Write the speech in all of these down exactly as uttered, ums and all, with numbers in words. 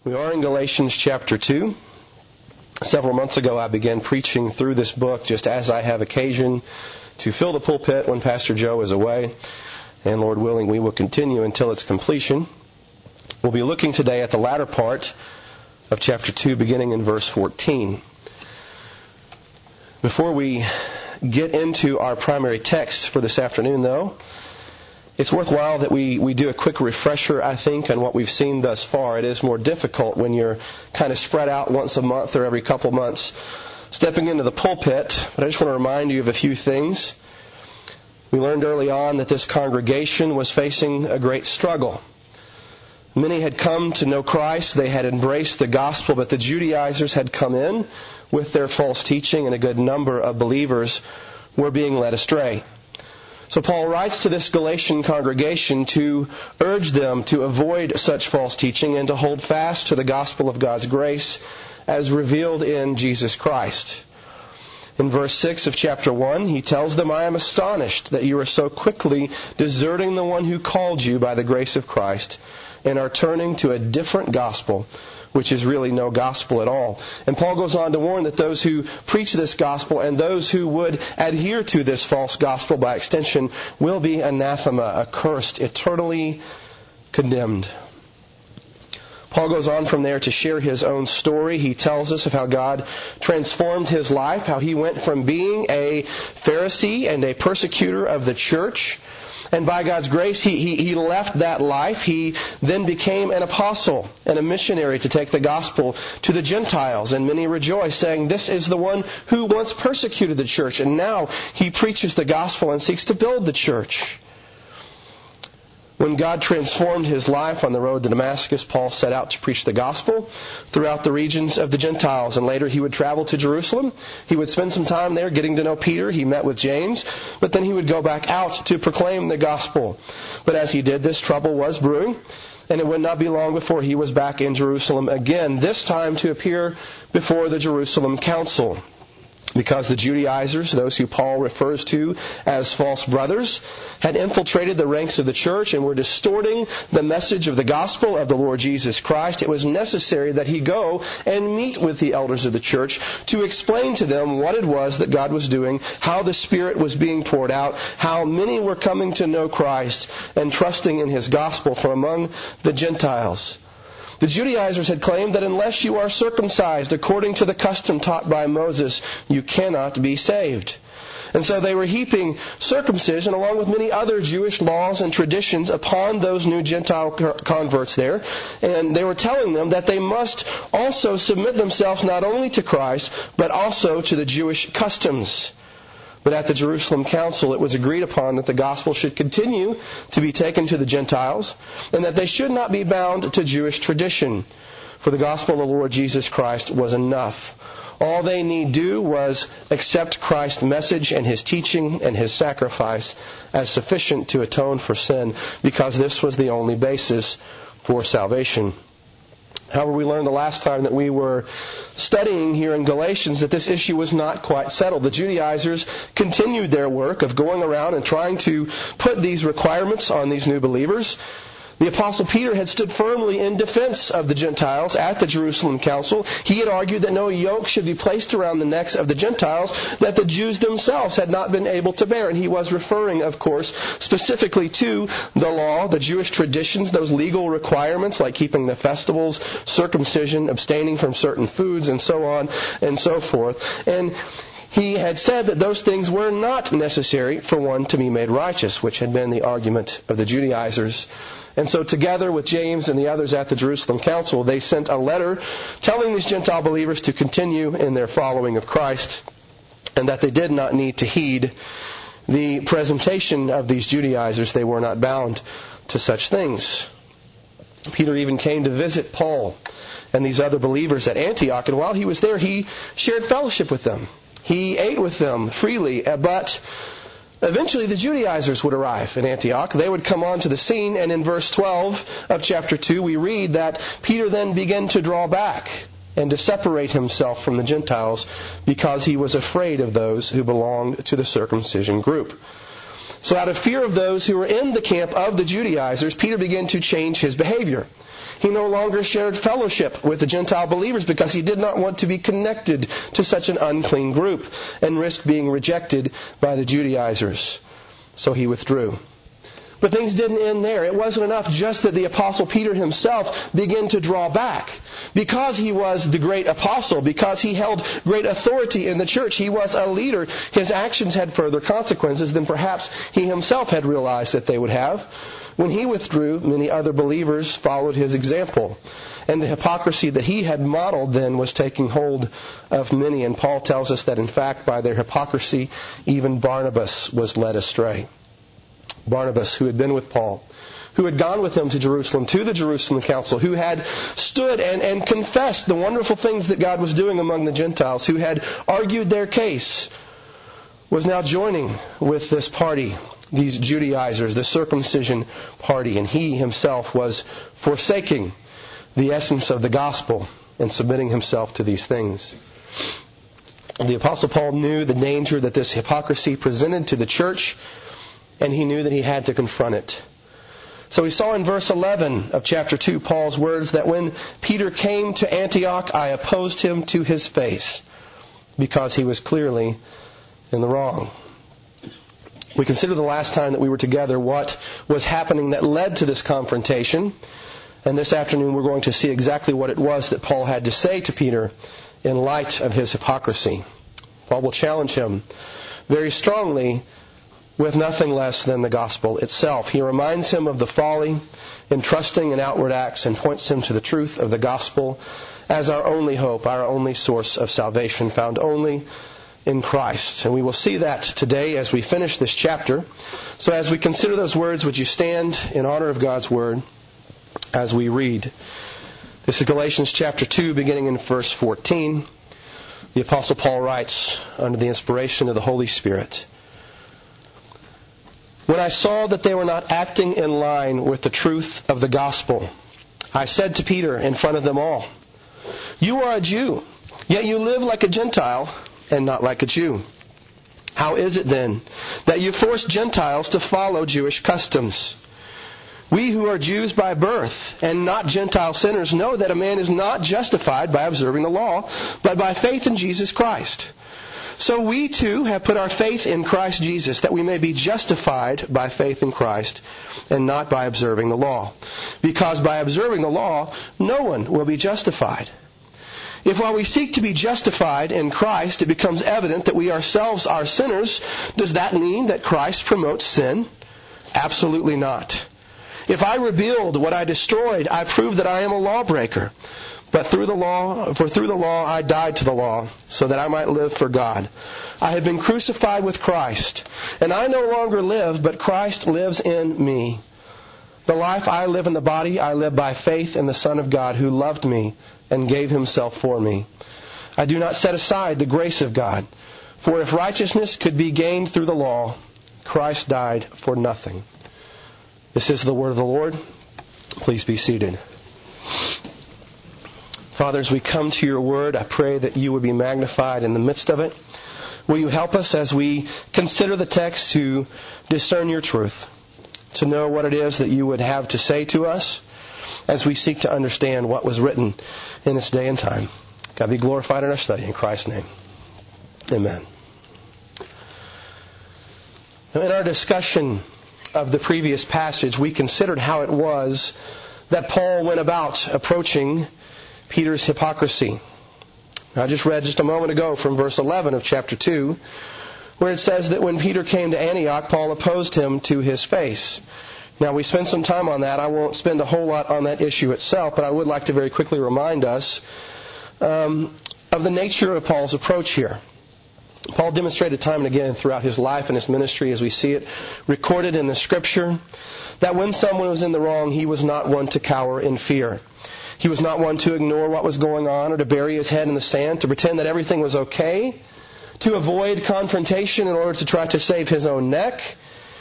We are in Galatians chapter two. Several months ago I began preaching through this book just as I have occasion to fill the pulpit when Pastor Joe is away. And Lord willing, we will continue until its completion. We'll be looking today at the latter part of chapter two, beginning in verse fourteen. Before we get into our primary text for this afternoon, though, it's worthwhile that we, we do a quick refresher, I think, on what we've seen thus far. It is more difficult when you're kind of spread out once a month or every couple months stepping into the pulpit, but I just want to remind you of a few things. We learned early on that this congregation was facing a great struggle. Many had come to know Christ, they had embraced the gospel, but the Judaizers had come in with their false teaching, and a good number of believers were being led astray. So Paul writes to this Galatian congregation to urge them to avoid such false teaching and to hold fast to the gospel of God's grace as revealed in Jesus Christ. In verse six of chapter one, he tells them, I am astonished that you are so quickly deserting the one who called you by the grace of Christ and are turning to a different gospel, which is really no gospel at all. And Paul goes on to warn that those who preach this gospel and those who would adhere to this false gospel by extension will be anathema, accursed, eternally condemned. Paul goes on from there to share his own story. He tells us of how God transformed his life, how he went from being a Pharisee and a persecutor of the church, and by God's grace, he, he, he left that life. He then became an apostle and a missionary to take the gospel to the Gentiles. And many rejoice, saying, this is the one who once persecuted the church. And now he preaches the gospel and seeks to build the church. When God transformed his life on the road to Damascus, Paul set out to preach the gospel throughout the regions of the Gentiles. And later he would travel to Jerusalem. He would spend some time there getting to know Peter. He met with James. But then he would go back out to proclaim the gospel. But as he did this, trouble was brewing. And it would not be long before he was back in Jerusalem again, this time to appear before the Jerusalem council. Because the Judaizers, those who Paul refers to as false brothers, had infiltrated the ranks of the church and were distorting the message of the gospel of the Lord Jesus Christ, it was necessary that he go and meet with the elders of the church to explain to them what it was that God was doing, how the Spirit was being poured out, how many were coming to know Christ and trusting in his gospel from among the Gentiles. The Judaizers had claimed that unless you are circumcised according to the custom taught by Moses, you cannot be saved. And so they were heaping circumcision along with many other Jewish laws and traditions upon those new Gentile converts there. And they were telling them that they must also submit themselves not only to Christ, but also to the Jewish customs. But at the Jerusalem Council, it was agreed upon that the gospel should continue to be taken to the Gentiles and that they should not be bound to Jewish tradition. For the gospel of the Lord Jesus Christ was enough. All they need do was accept Christ's message and his teaching and his sacrifice as sufficient to atone for sin, because this was the only basis for salvation. However, we learned the last time that we were studying here in Galatians that this issue was not quite settled. The Judaizers continued their work of going around and trying to put these requirements on these new believers. The Apostle Peter had stood firmly in defense of the Gentiles at the Jerusalem Council. He had argued that no yoke should be placed around the necks of the Gentiles that the Jews themselves had not been able to bear. And he was referring, of course, specifically to the law, the Jewish traditions, those legal requirements like keeping the festivals, circumcision, abstaining from certain foods, and so on and so forth. And he had said that those things were not necessary for one to be made righteous, which had been the argument of the Judaizers. And so together with James and the others at the Jerusalem Council, they sent a letter telling these Gentile believers to continue in their following of Christ and that they did not need to heed the presentation of these Judaizers. They were not bound to such things. Peter even came to visit Paul and these other believers at Antioch, and while he was there, he shared fellowship with them. He ate with them freely, but eventually the Judaizers would arrive in Antioch. They would come onto the scene, and in verse twelve of chapter two we read that Peter then began to draw back and to separate himself from the Gentiles because he was afraid of those who belonged to the circumcision group. So out of fear of those who were in the camp of the Judaizers, Peter began to change his behavior. He no longer shared fellowship with the Gentile believers because he did not want to be connected to such an unclean group and risk being rejected by the Judaizers. So he withdrew. But things didn't end there. It wasn't enough just that the Apostle Peter himself began to draw back. Because he was the great apostle, because he held great authority in the church, he was a leader, his actions had further consequences than perhaps he himself had realized that they would have. When he withdrew, many other believers followed his example. And the hypocrisy that he had modeled then was taking hold of many. And Paul tells us that in fact by their hypocrisy, even Barnabas was led astray. Barnabas, who had been with Paul, who had gone with him to Jerusalem, to the Jerusalem Council, who had stood and, and confessed the wonderful things that God was doing among the Gentiles, who had argued their case, was now joining with this party, these Judaizers, the circumcision party, and he himself was forsaking the essence of the gospel and submitting himself to these things. The Apostle Paul knew the danger that this hypocrisy presented to the church, and he knew that he had to confront it. So we saw in verse eleven of chapter two Paul's words that when Peter came to Antioch, I opposed him to his face because he was clearly in the wrong. We considered the last time that we were together what was happening that led to this confrontation. And this afternoon we're going to see exactly what it was that Paul had to say to Peter in light of his hypocrisy. Paul will challenge him very strongly with nothing less than the gospel itself. He reminds him of the folly in trusting in outward acts and points him to the truth of the gospel as our only hope, our only source of salvation, found only in Christ. And we will see that today as we finish this chapter. So as we consider those words, would you stand in honor of God's word as we read? This is Galatians chapter two, beginning in verse fourteen. The Apostle Paul writes under the inspiration of the Holy Spirit, when I saw that they were not acting in line with the truth of the gospel, I said to Peter in front of them all, you are a Jew, yet you live like a Gentile and not like a Jew. How is it then that you force Gentiles to follow Jewish customs? We who are Jews by birth and not Gentile sinners know that a man is not justified by observing the law, but by faith in Jesus Christ. So we too have put our faith in Christ Jesus, that we may be justified by faith in Christ and not by observing the law. Because by observing the law, no one will be justified. If while we seek to be justified in Christ, it becomes evident that we ourselves are sinners, does that mean that Christ promotes sin? Absolutely not. If I rebuild what I destroyed, I prove that I am a lawbreaker. But through the law, for through the law I died to the law, so that I might live for God. I have been crucified with Christ, and I no longer live, but Christ lives in me. The life I live in the body, I live by faith in the Son of God, who loved me and gave himself for me. I do not set aside the grace of God, for if righteousness could be gained through the law, Christ died for nothing. This is the word of the Lord. Please be seated. Father, as we come to your word, I pray that you would be magnified in the midst of it. Will you help us as we consider the text to discern your truth, to know what it is that you would have to say to us as we seek to understand what was written in this day and time. God be glorified in our study. In Christ's name, amen. Now, in our discussion of the previous passage, we considered how it was that Paul went about approaching Peter's hypocrisy. I just read just a moment ago from verse eleven of chapter two, where it says that when Peter came to Antioch, Paul opposed him to his face. Now, we spent some time on that. I won't spend a whole lot on that issue itself, but I would like to very quickly remind us um, of the nature of Paul's approach here. Paul demonstrated time and again throughout his life and his ministry, as we see it recorded in the Scripture, that when someone was in the wrong, he was not one to cower in fear. He was not one to ignore what was going on or to bury his head in the sand, to pretend that everything was okay, to avoid confrontation in order to try to save his own neck.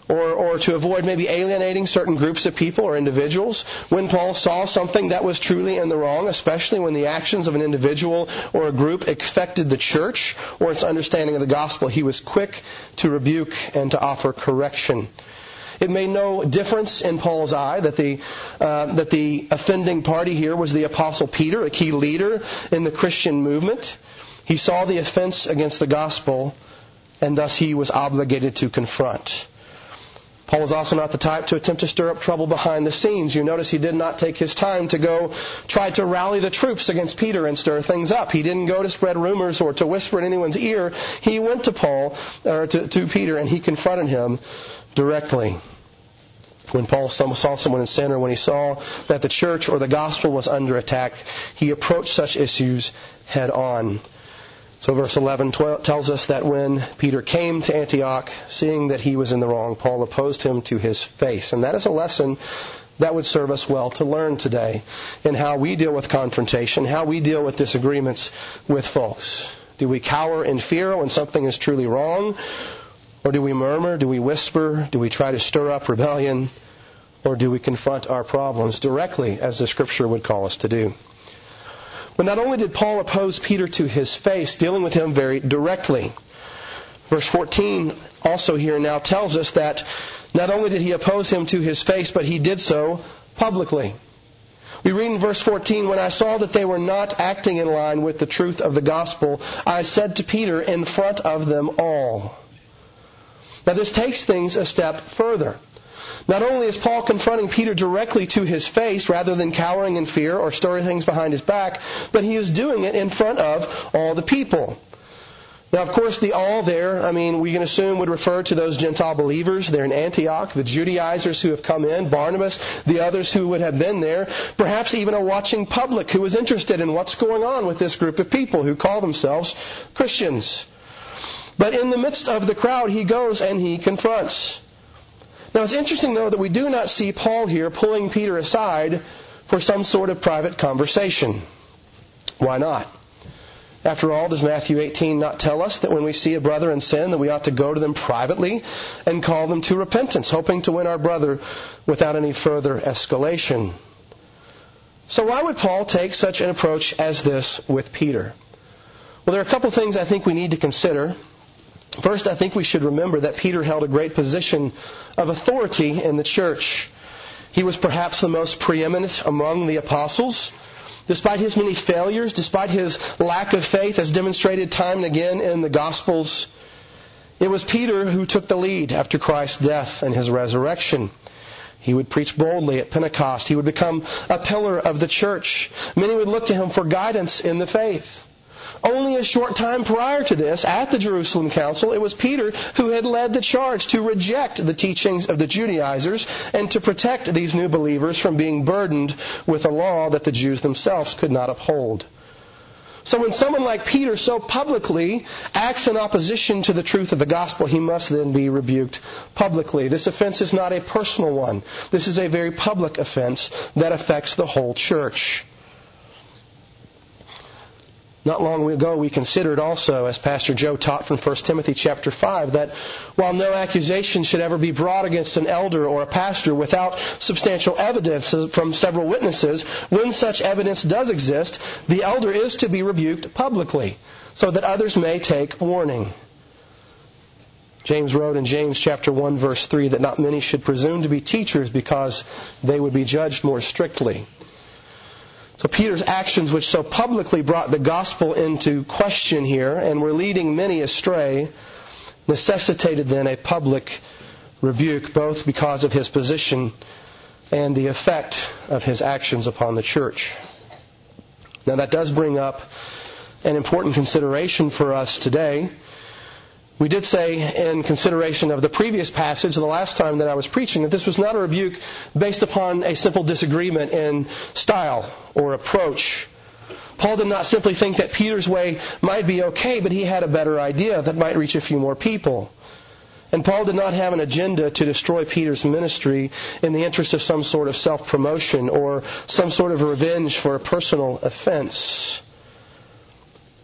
or, or to avoid maybe alienating certain groups of people or individuals. When Paul saw something that was truly in the wrong, especially when the actions of an individual or a group affected the church or its understanding of the gospel, he was quick to rebuke and to offer correction. It made no difference in Paul's eye that the uh, that the offending party here was the Apostle Peter, a key leader in the Christian movement. He saw the offense against the gospel, and thus he was obligated to confront. Paul was also not the type to attempt to stir up trouble behind the scenes. You notice he did not take his time to go try to rally the troops against Peter and stir things up. He didn't go to spread rumors or to whisper in anyone's ear. He went to Paul, or to, to Peter, and he confronted him directly. When Paul saw someone in sin, or when he saw that the church or the gospel was under attack, he approached such issues head on. So verse eleven tells us that when Peter came to Antioch, seeing that he was in the wrong, Paul opposed him to his face. And that is a lesson that would serve us well to learn today in how we deal with confrontation, how we deal with disagreements with folks. Do we cower in fear when something is truly wrong? Or do we murmur? Do we whisper? Do we try to stir up rebellion? Or do we confront our problems directly, as the Scripture would call us to do? But not only did Paul oppose Peter to his face, dealing with him very directly. Verse fourteen also here now tells us that not only did he oppose him to his face, but he did so publicly. We read in verse fourteen, "When I saw that they were not acting in line with the truth of the gospel, I said to Peter in front of them all." Now this takes things a step further. Not only is Paul confronting Peter directly to his face rather than cowering in fear or stirring things behind his back, but he is doing it in front of all the people. Now, of course, the all there, I mean, we can assume would refer to those Gentile believers there in Antioch, the Judaizers who have come in, Barnabas, the others who would have been there, perhaps even a watching public who was interested in what's going on with this group of people who call themselves Christians. But in the midst of the crowd, he goes and he confronts. Now, it's interesting, though, that we do not see Paul here pulling Peter aside for some sort of private conversation. Why not? After all, does Matthew eighteen not tell us that when we see a brother in sin, that we ought to go to them privately and call them to repentance, hoping to win our brother without any further escalation? So why would Paul take such an approach as this with Peter? Well, there are a couple things I think we need to consider. First, I think we should remember that Peter held a great position of authority in the church. He was perhaps the most preeminent among the apostles. Despite his many failures, despite his lack of faith as demonstrated time and again in the Gospels, it was Peter who took the lead after Christ's death and his resurrection. He would preach boldly at Pentecost. He would become a pillar of the church. Many would look to him for guidance in the faith. Only a short time prior to this, at the Jerusalem Council, it was Peter who had led the charge to reject the teachings of the Judaizers and to protect these new believers from being burdened with a law that the Jews themselves could not uphold. So when someone like Peter so publicly acts in opposition to the truth of the gospel, he must then be rebuked publicly. This offense is not a personal one. This is a very public offense that affects the whole church. Not long ago, we considered also, as Pastor Joe taught from First Timothy chapter five, that while no accusation should ever be brought against an elder or a pastor without substantial evidence from several witnesses, when such evidence does exist, the elder is to be rebuked publicly, so that others may take warning. James wrote in James chapter one, verse three, that not many should presume to be teachers because they would be judged more strictly. So Peter's actions, which so publicly brought the gospel into question here and were leading many astray, necessitated then a public rebuke, both because of his position and the effect of his actions upon the church. Now that does bring up an important consideration for us today. We did say in consideration of the previous passage, the last time that I was preaching, that this was not a rebuke based upon a simple disagreement in style or approach. Paul did not simply think that Peter's way might be okay, but he had a better idea that might reach a few more people. And Paul did not have an agenda to destroy Peter's ministry in the interest of some sort of self-promotion or some sort of revenge for a personal offense.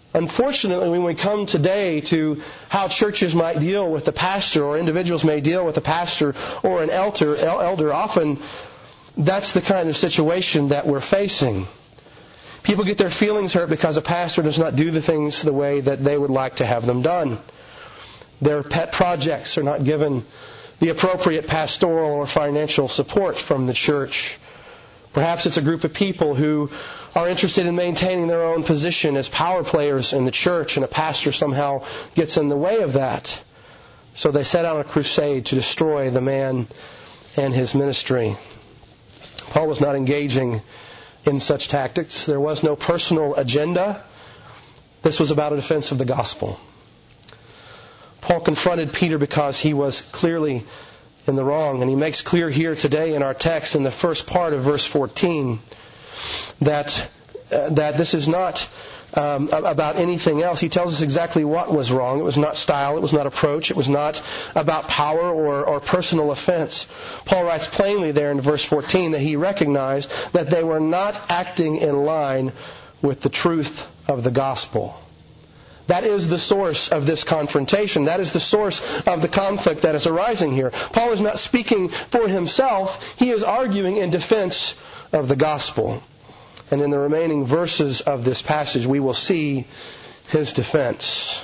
Unfortunately, when we come today to how churches might deal with the pastor, or individuals may deal with a pastor or an elder, elder, often that's the kind of situation that we're facing. People get their feelings hurt because a pastor does not do the things the way that they would like to have them done. Their pet projects are not given the appropriate pastoral or financial support from the church. Perhaps it's a group of people who are interested in maintaining their own position as power players in the church, and a pastor somehow gets in the way of that. So they set out a crusade to destroy the man and his ministry. Paul was not engaging in such tactics. There was no personal agenda. This was about a defense of the gospel. Paul confronted Peter because he was clearly in the wrong. And he makes clear here today in our text in the first part of verse fourteen that uh, that this is not um, about anything else. He tells us exactly what was wrong. It was not style. It was not approach. It was not about power or, or personal offense. Paul writes plainly there in verse fourteen that he recognized that they were not acting in line with the truth of the gospel. That is the source of this confrontation. That is the source of the conflict that is arising here. Paul is not speaking for himself. He is arguing in defense of the gospel. And in the remaining verses of this passage, we will see his defense.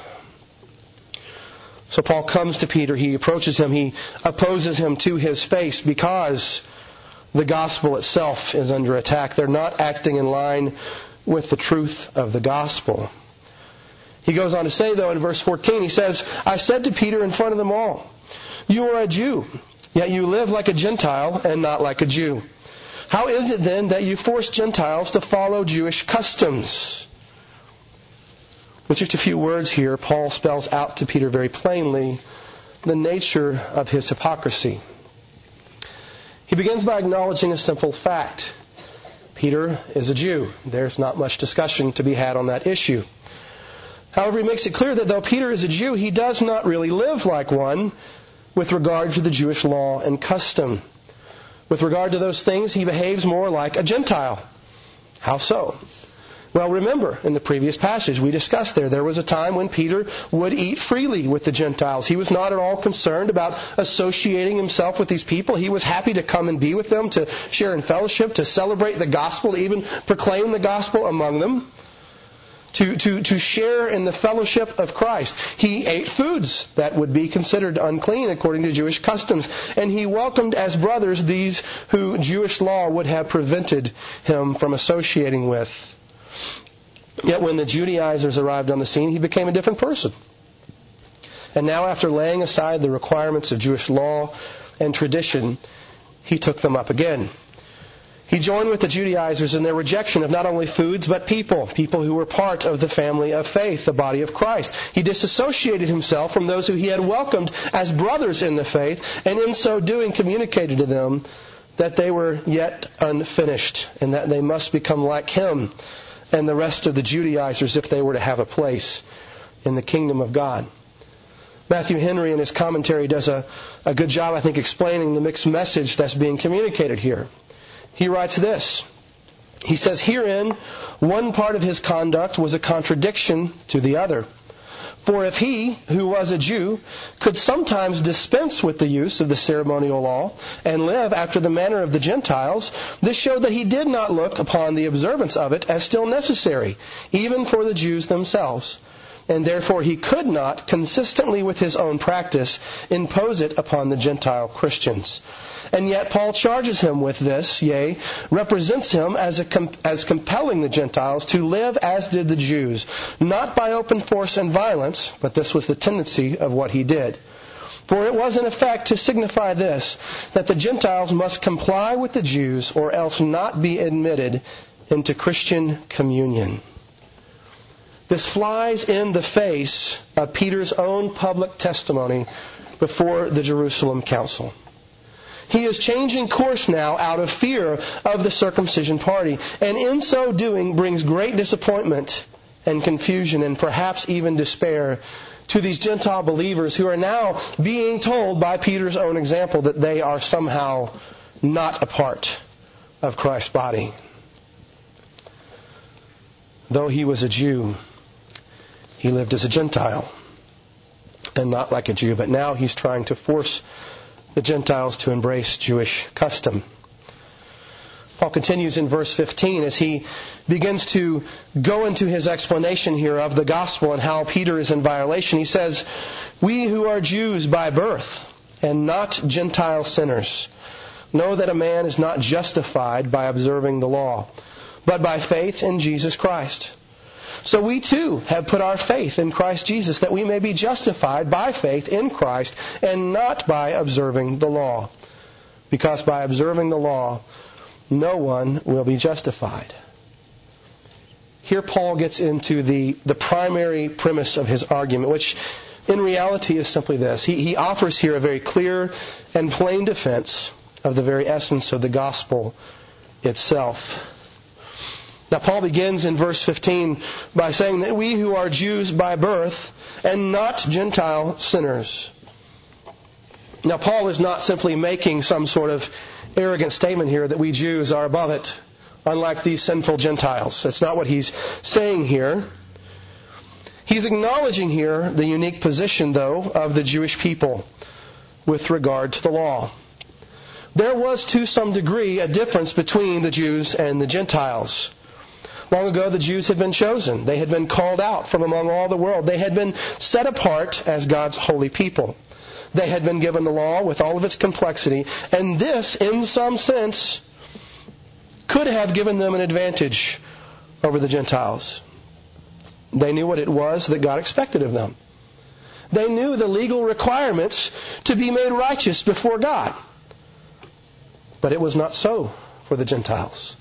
So Paul comes to Peter. He approaches him. He opposes him to his face because the gospel itself is under attack. They're not acting in line with the truth of the gospel. He goes on to say, though, in verse fourteen, he says, I said to Peter in front of them all, you are a Jew, yet you live like a Gentile and not like a Jew. How is it then that you force Gentiles to follow Jewish customs? With just a few words here, Paul spells out to Peter very plainly the nature of his hypocrisy. He begins by acknowledging a simple fact. Peter is a Jew. There's not much discussion to be had on that issue. However, he makes it clear that though Peter is a Jew, he does not really live like one with regard to the Jewish law and custom. With regard to those things, he behaves more like a Gentile. How so? Well, remember, in the previous passage we discussed there, there was a time when Peter would eat freely with the Gentiles. He was not at all concerned about associating himself with these people. He was happy to come and be with them, to share in fellowship, to celebrate the gospel, to even proclaim the gospel among them. To, to, to share in the fellowship of Christ. He ate foods that would be considered unclean according to Jewish customs. And he welcomed as brothers these who Jewish law would have prevented him from associating with. Yet when the Judaizers arrived on the scene, he became a different person. And now after laying aside the requirements of Jewish law and tradition, he took them up again. He joined with the Judaizers in their rejection of not only foods, but people, people who were part of the family of faith, the body of Christ. He disassociated himself from those who he had welcomed as brothers in the faith, and in so doing communicated to them that they were yet unfinished, and that they must become like him and the rest of the Judaizers if they were to have a place in the kingdom of God. Matthew Henry in his commentary does a, a good job, I think, explaining the mixed message that's being communicated here. He writes this. He says, herein, one part of his conduct was a contradiction to the other. For if he, who was a Jew, could sometimes dispense with the use of the ceremonial law and live after the manner of the Gentiles, this showed that he did not look upon the observance of it as still necessary, even for the Jews themselves. And therefore he could not, consistently with his own practice, impose it upon the Gentile Christians. And yet Paul charges him with this, yea, represents him as a, as compelling the Gentiles to live as did the Jews, not by open force and violence, but this was the tendency of what he did. For it was in effect to signify this, that the Gentiles must comply with the Jews or else not be admitted into Christian communion. This flies in the face of Peter's own public testimony before the Jerusalem Council. He is changing course now out of fear of the circumcision party, and in so doing brings great disappointment and confusion and perhaps even despair to these Gentile believers who are now being told by Peter's own example that they are somehow not a part of Christ's body. Though he was a Jew, He lived as a Gentile and not like a Jew, but now he's trying to force the Gentiles to embrace Jewish custom. Paul continues in verse fifteen as he begins to go into his explanation here of the gospel and how Peter is in violation. He says, "We who are Jews by birth and not Gentile sinners know that a man is not justified by observing the law, but by faith in Jesus Christ. So we too have put our faith in Christ Jesus, that we may be justified by faith in Christ and not by observing the law. Because by observing the law, no one will be justified." Here Paul gets into the, the primary premise of his argument, which in reality is simply this. He, he offers here a very clear and plain defense of the very essence of the gospel itself. Now Paul begins in verse fifteen by saying that we who are Jews by birth and not Gentile sinners. Now Paul is not simply making some sort of arrogant statement here that we Jews are above it, unlike these sinful Gentiles. That's not what he's saying here. He's acknowledging here the unique position, though, of the Jewish people with regard to the law. There was, to some degree, a difference between the Jews and the Gentiles. Long ago, the Jews had been chosen. They had been called out from among all the world. They had been set apart as God's holy people. They had been given the law with all of its complexity, and this, in some sense, could have given them an advantage over the Gentiles. They knew what it was that God expected of them. They knew the legal requirements to be made righteous before God. But it was not so for the Gentiles.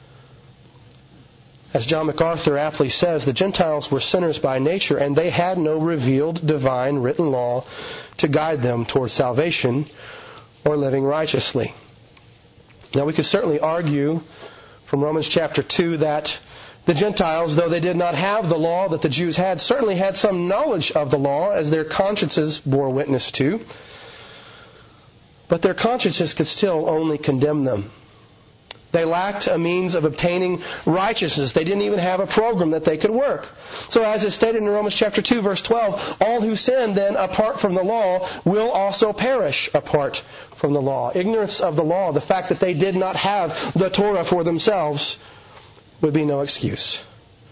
As John MacArthur aptly says, the Gentiles were sinners by nature, and they had no revealed divine written law to guide them toward salvation or living righteously. Now we could certainly argue from Romans chapter two that the Gentiles, though they did not have the law that the Jews had, certainly had some knowledge of the law as their consciences bore witness to. But their consciences could still only condemn them. They lacked a means of obtaining righteousness. They didn't even have a program that they could work. So as is stated in Romans chapter two, verse twelve, all who sin then apart from the law will also perish apart from the law. Ignorance of the law, the fact that they did not have the Torah for themselves, would be no excuse.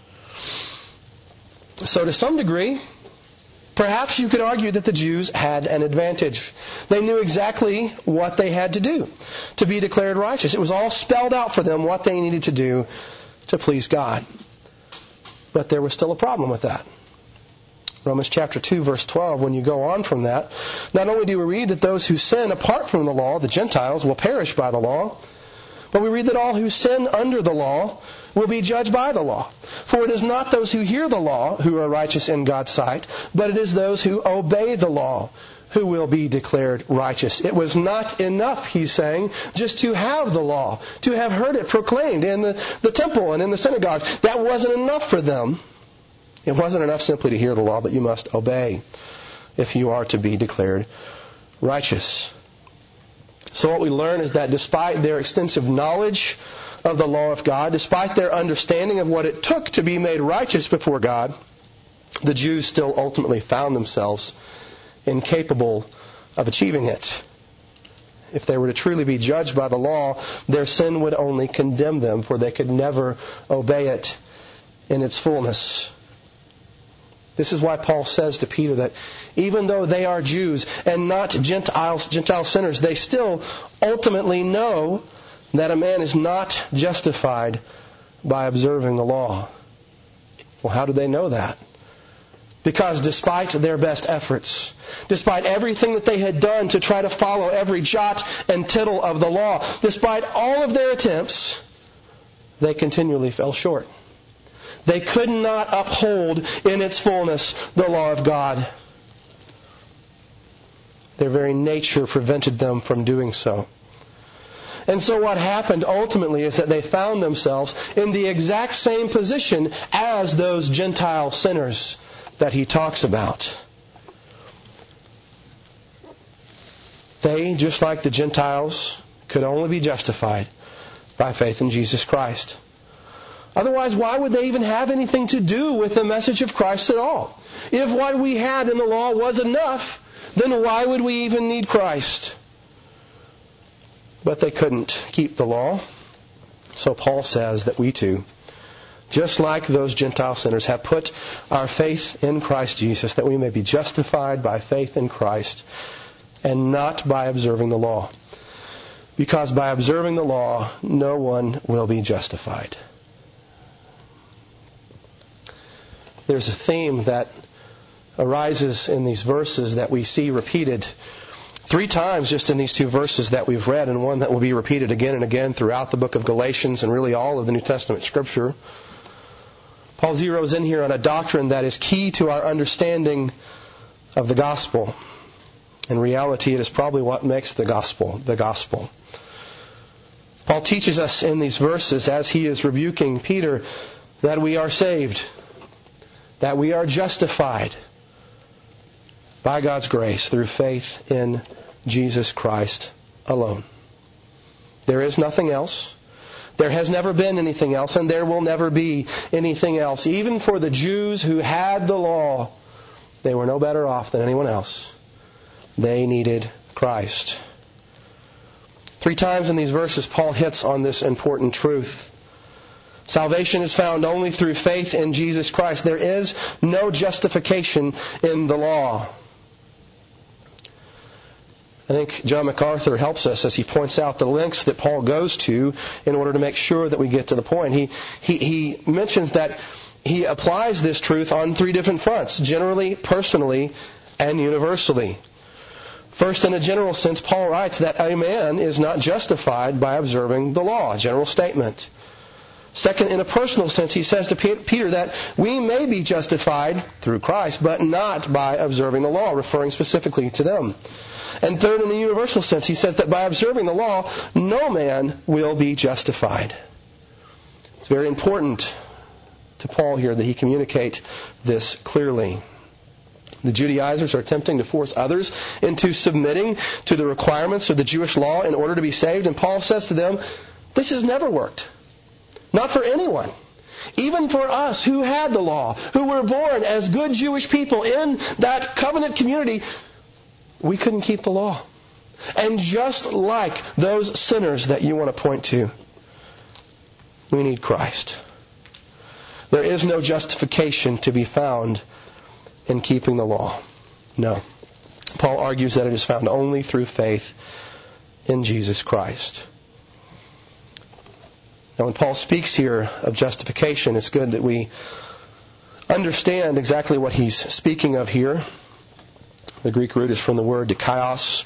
So to some degree, perhaps you could argue that the Jews had an advantage. They knew exactly what they had to do to be declared righteous. It was all spelled out for them what they needed to do to please God. But there was still a problem with that. Romans chapter two, verse twelve, when you go on from that, not only do we read that those who sin apart from the law, the Gentiles, will perish by the law, but we read that all who sin under the law will be judged by the law. For it is not those who hear the law who are righteous in God's sight, but it is those who obey the law who will be declared righteous. It was not enough, he's saying, just to have the law, to have heard it proclaimed in the, the temple and in the synagogues. That wasn't enough for them. It wasn't enough simply to hear the law, but you must obey if you are to be declared righteous. So what we learn is that despite their extensive knowledge of the law of God, despite their understanding of what it took to be made righteous before God, the Jews still ultimately found themselves incapable of achieving it. If they were to truly be judged by the law, their sin would only condemn them, for they could never obey it in its fullness. This is why Paul says to Peter that even though they are Jews and not Gentiles, Gentile sinners, they still ultimately know that a man is not justified by observing the law. Well, how do they know that? Because despite their best efforts, despite everything that they had done to try to follow every jot and tittle of the law, despite all of their attempts, they continually fell short. They could not uphold in its fullness the law of God. Their very nature prevented them from doing so. And so what happened ultimately is that they found themselves in the exact same position as those Gentile sinners that he talks about. They, just like the Gentiles, could only be justified by faith in Jesus Christ. Otherwise, why would they even have anything to do with the message of Christ at all? If what we had in the law was enough, then why would we even need Christ? But they couldn't keep the law. So Paul says that we too, just like those Gentile sinners, have put our faith in Christ Jesus, that we may be justified by faith in Christ and not by observing the law. Because by observing the law, no one will be justified. There's a theme that arises in these verses that we see repeated three times just in these two verses that we've read, and one that will be repeated again and again throughout the book of Galatians and really all of the New Testament Scripture. Paul zeroes in here on a doctrine that is key to our understanding of the gospel. In reality, it is probably what makes the gospel the gospel. Paul teaches us in these verses, as he is rebuking Peter, that we are saved, that we are justified by God's grace through faith in Jesus Christ alone. There is nothing else. There has never been anything else, and there will never be anything else. Even for the Jews who had the law, they were no better off than anyone else. They needed Christ. Three times in these verses, Paul hits on this important truth. Salvation is found only through faith in Jesus Christ. There is no justification in the law. I think John MacArthur helps us as he points out the lengths that Paul goes to in order to make sure that we get to the point. He, he, he mentions that he applies this truth on three different fronts: generally, personally, and universally. First, in a general sense, Paul writes that a man is not justified by observing the law, a general statement. Second, in a personal sense, he says to Peter that we may be justified through Christ, but not by observing the law, referring specifically to them. And third, in a universal sense, he says that by observing the law, no man will be justified. It's very important to Paul here that he communicate this clearly. The Judaizers are attempting to force others into submitting to the requirements of the Jewish law in order to be saved. And Paul says to them, this has never worked. Not for anyone. Even for us who had the law, who were born as good Jewish people in that covenant community, we couldn't keep the law. And just like those sinners that you want to point to, we need Christ. There is no justification to be found in keeping the law. No. Paul argues that it is found only through faith in Jesus Christ. Now, when Paul speaks here of justification, it's good that we understand exactly what he's speaking of here. The Greek root is from the word dikaios.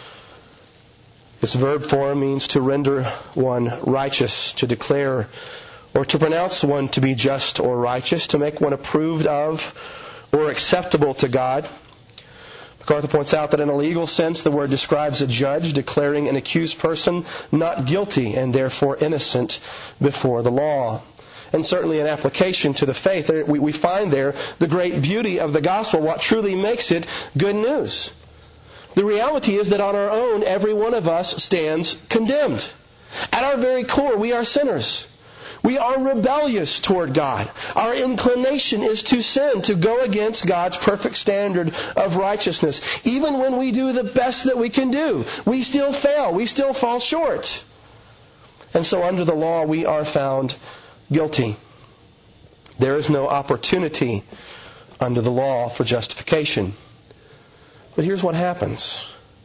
This verb form means to render one righteous, to declare or to pronounce one to be just or righteous, to make one approved of or acceptable to God. MacArthur points out that in a legal sense, the word describes a judge declaring an accused person not guilty and therefore innocent before the law. And certainly in application to the faith, we find there the great beauty of the gospel, what truly makes it good news. The reality is that on our own, every one of us stands condemned. At our very core, we are sinners. We are rebellious toward God. Our inclination is to sin, to go against God's perfect standard of righteousness. Even when we do the best that we can do, we still fail. We still fall short. And so under the law, we are found guilty. There is no opportunity under the law for justification. But here's what happens.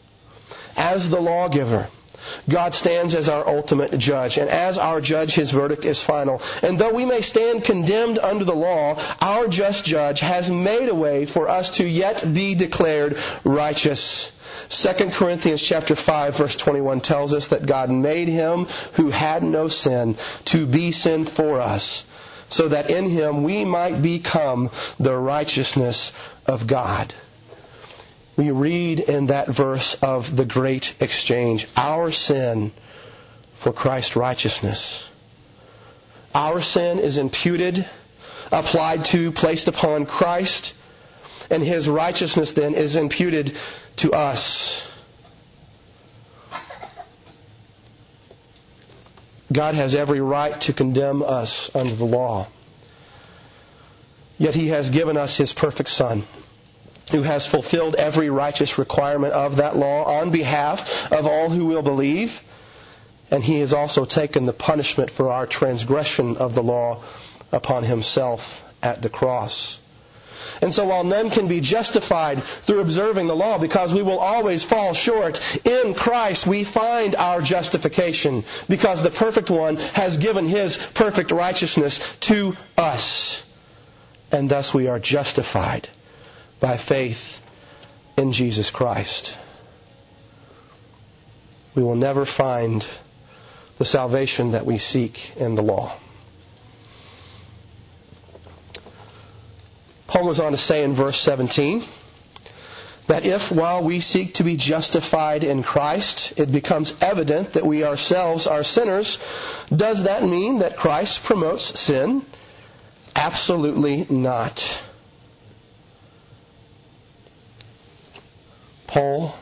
As the lawgiver, God stands as our ultimate judge. And as our judge, His verdict is final. And though we may stand condemned under the law, our just judge has made a way for us to yet be declared righteous. Second Corinthians chapter five verse twenty-one tells us that God made Him who had no sin to be sin for us, so that in Him we might become the righteousness of God. We read in that verse of the great exchange, our sin for Christ's righteousness. Our sin is imputed, applied to, placed upon Christ, and His righteousness then is imputed to us. God has every right to condemn us under the law. Yet He has given us His perfect Son, who has fulfilled every righteous requirement of that law on behalf of all who will believe. And He has also taken the punishment for our transgression of the law upon Himself at the cross. And so while none can be justified through observing the law, because we will always fall short, in Christ we find our justification, because the perfect one has given His perfect righteousness to us. And thus we are justified by faith in Jesus Christ. We will never find the salvation that we seek in the law. Paul goes on to say in verse seventeen that if, while we seek to be justified in Christ, it becomes evident that we ourselves are sinners, does that mean that Christ promotes sin? Absolutely not. Paul,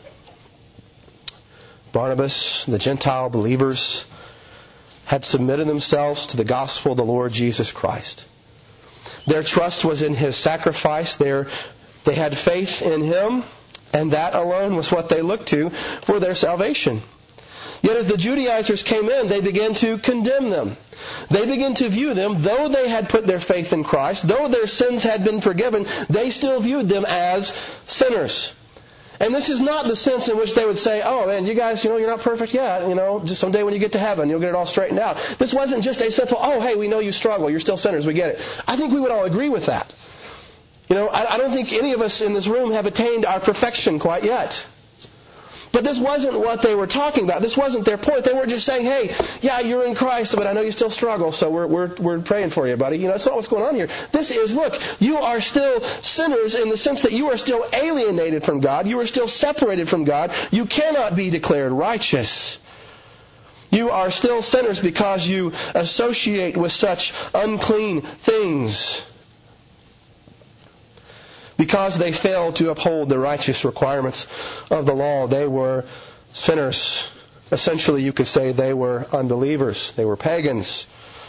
Barnabas, the Gentile believers had submitted themselves to the gospel of the Lord Jesus Christ. Their trust was in His sacrifice. Their, they had faith in Him, and that alone was what they looked to for their salvation. Yet as the Judaizers came in, they began to condemn them. They began to view them, though they had put their faith in Christ, though their sins had been forgiven, they still viewed them as sinners. And this is not the sense in which they would say, oh man, you guys, you know, you're not perfect yet. You know, just someday when you get to heaven, you'll get it all straightened out. This wasn't just a simple, oh hey, we know you struggle. You're still sinners. We get it. I think we would all agree with that. You know, I, I don't think any of us in this room have attained our perfection quite yet. But this wasn't what they were talking about. This wasn't their point. They weren't just saying, hey, yeah, you're in Christ, but I know you still struggle, so we're we're we're praying for you, buddy. You know, that's not what's going on here. This is, look, you are still sinners in the sense that you are still alienated from God. You are still separated from God. You cannot be declared righteous. You are still sinners because you associate with such unclean things. Because they failed to uphold the righteous requirements of the law, they were sinners. Essentially, you could say they were unbelievers. They were pagans.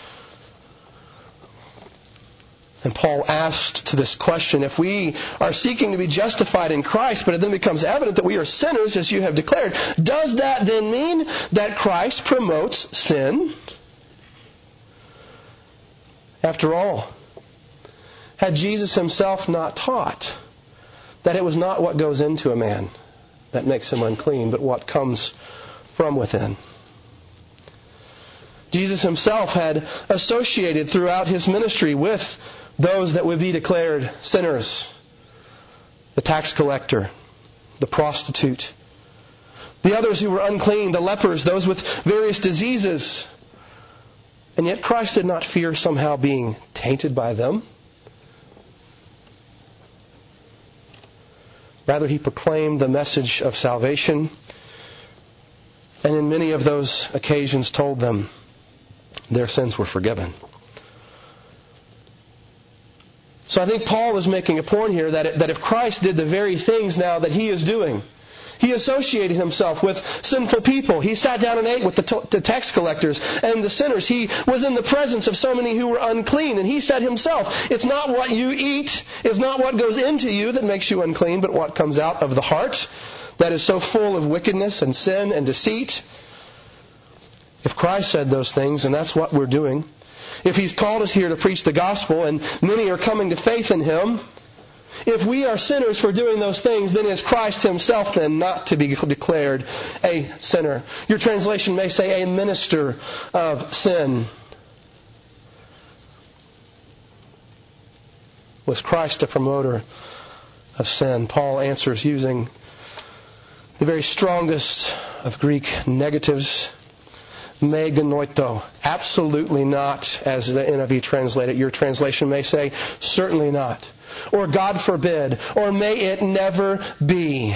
And Paul asked to this question, if we are seeking to be justified in Christ, but it then becomes evident that we are sinners, as you have declared, does that then mean that Christ promotes sin? After all, had Jesus Himself not taught that it was not what goes into a man that makes him unclean, but what comes from within? Jesus Himself had associated throughout His ministry with those that would be declared sinners. The tax collector, the prostitute, the others who were unclean, the lepers, those with various diseases. And yet Christ did not fear somehow being tainted by them. Rather, He proclaimed the message of salvation, and in many of those occasions told them their sins were forgiven. So I think Paul is making a point here that, it, that if Christ did the very things now that He is doing, He associated Himself with sinful people. He sat down and ate with the, t- the tax collectors and the sinners. He was in the presence of so many who were unclean. And He said Himself, it's not what you eat, it's not what goes into you that makes you unclean, but what comes out of the heart that is so full of wickedness and sin and deceit. If Christ said those things, and that's what we're doing, if He's called us here to preach the gospel and many are coming to faith in Him, if we are sinners for doing those things, then is Christ Himself then not to be declared a sinner? Your translation may say a minister of sin. Was Christ a promoter of sin? Paul answers using the very strongest of Greek negatives. Me genoito. Absolutely not, as the N I V translated. Your translation may say, certainly not. Or God forbid. Or may it never be.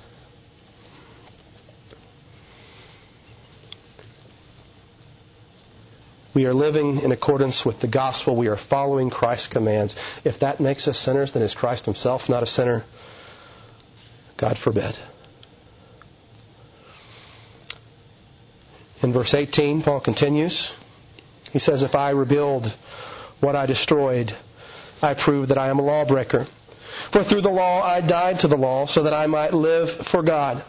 We are living in accordance with the gospel. We are following Christ's commands. If that makes us sinners, then is Christ Himself not a sinner? God forbid. In verse eighteen, Paul continues. He says, if I rebuild what I destroyed, I prove that I am a lawbreaker. For through the law I died to the law, so that I might live for God.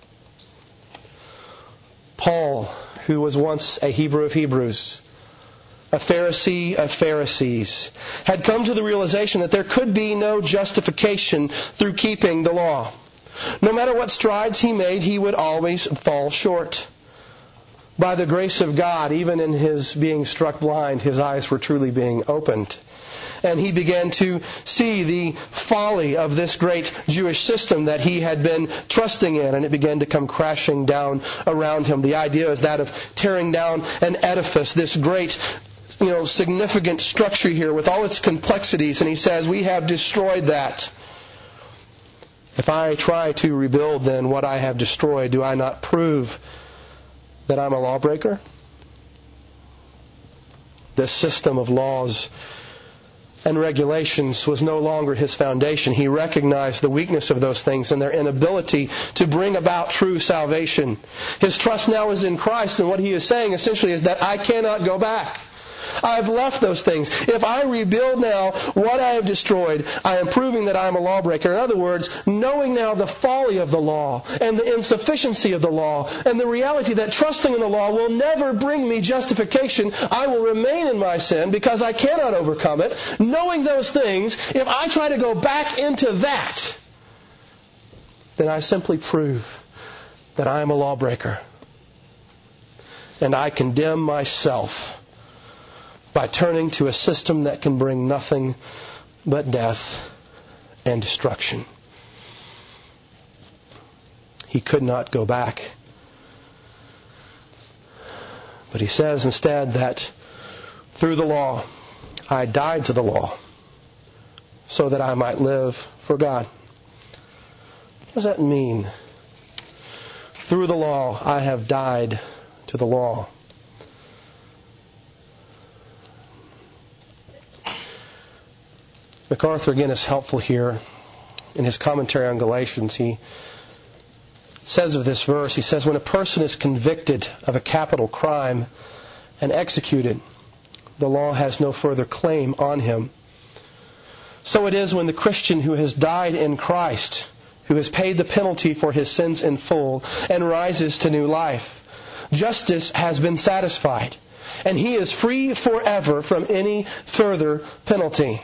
Paul, who was once a Hebrew of Hebrews, a Pharisee of Pharisees, had come to the realization that there could be no justification through keeping the law. No matter what strides he made, he would always fall short. By the grace of God, even in his being struck blind, his eyes were truly being opened. And he began to see the folly of this great Jewish system that he had been trusting in, and it began to come crashing down around him. The idea is that of tearing down an edifice, this great, you know, significant structure here with all its complexities, and he says, we have destroyed that. If I try to rebuild then what I have destroyed, do I not prove that I'm a lawbreaker? This system of laws and regulations was no longer his foundation. He recognized the weakness of those things and their inability to bring about true salvation. His trust now is in Christ, and what he is saying essentially is that I cannot go back. I've left those things. If I rebuild now what I have destroyed, I am proving that I am a lawbreaker. In other words, knowing now the folly of the law and the insufficiency of the law and the reality that trusting in the law will never bring me justification, I will remain in my sin because I cannot overcome it. Knowing those things, if I try to go back into that, then I simply prove that I am a lawbreaker. And I condemn myself by turning to a system that can bring nothing but death and destruction. He could not go back. But he says instead that through the law, I died to the law so that I might live for God. What does that mean? Through the law, I have died to the law. MacArthur again is helpful here in his commentary on Galatians. He says of this verse, he says, when a person is convicted of a capital crime and executed, the law has no further claim on him. So it is when the Christian who has died in Christ, who has paid the penalty for his sins in full and rises to new life, justice has been satisfied, and he is free forever from any further penalty.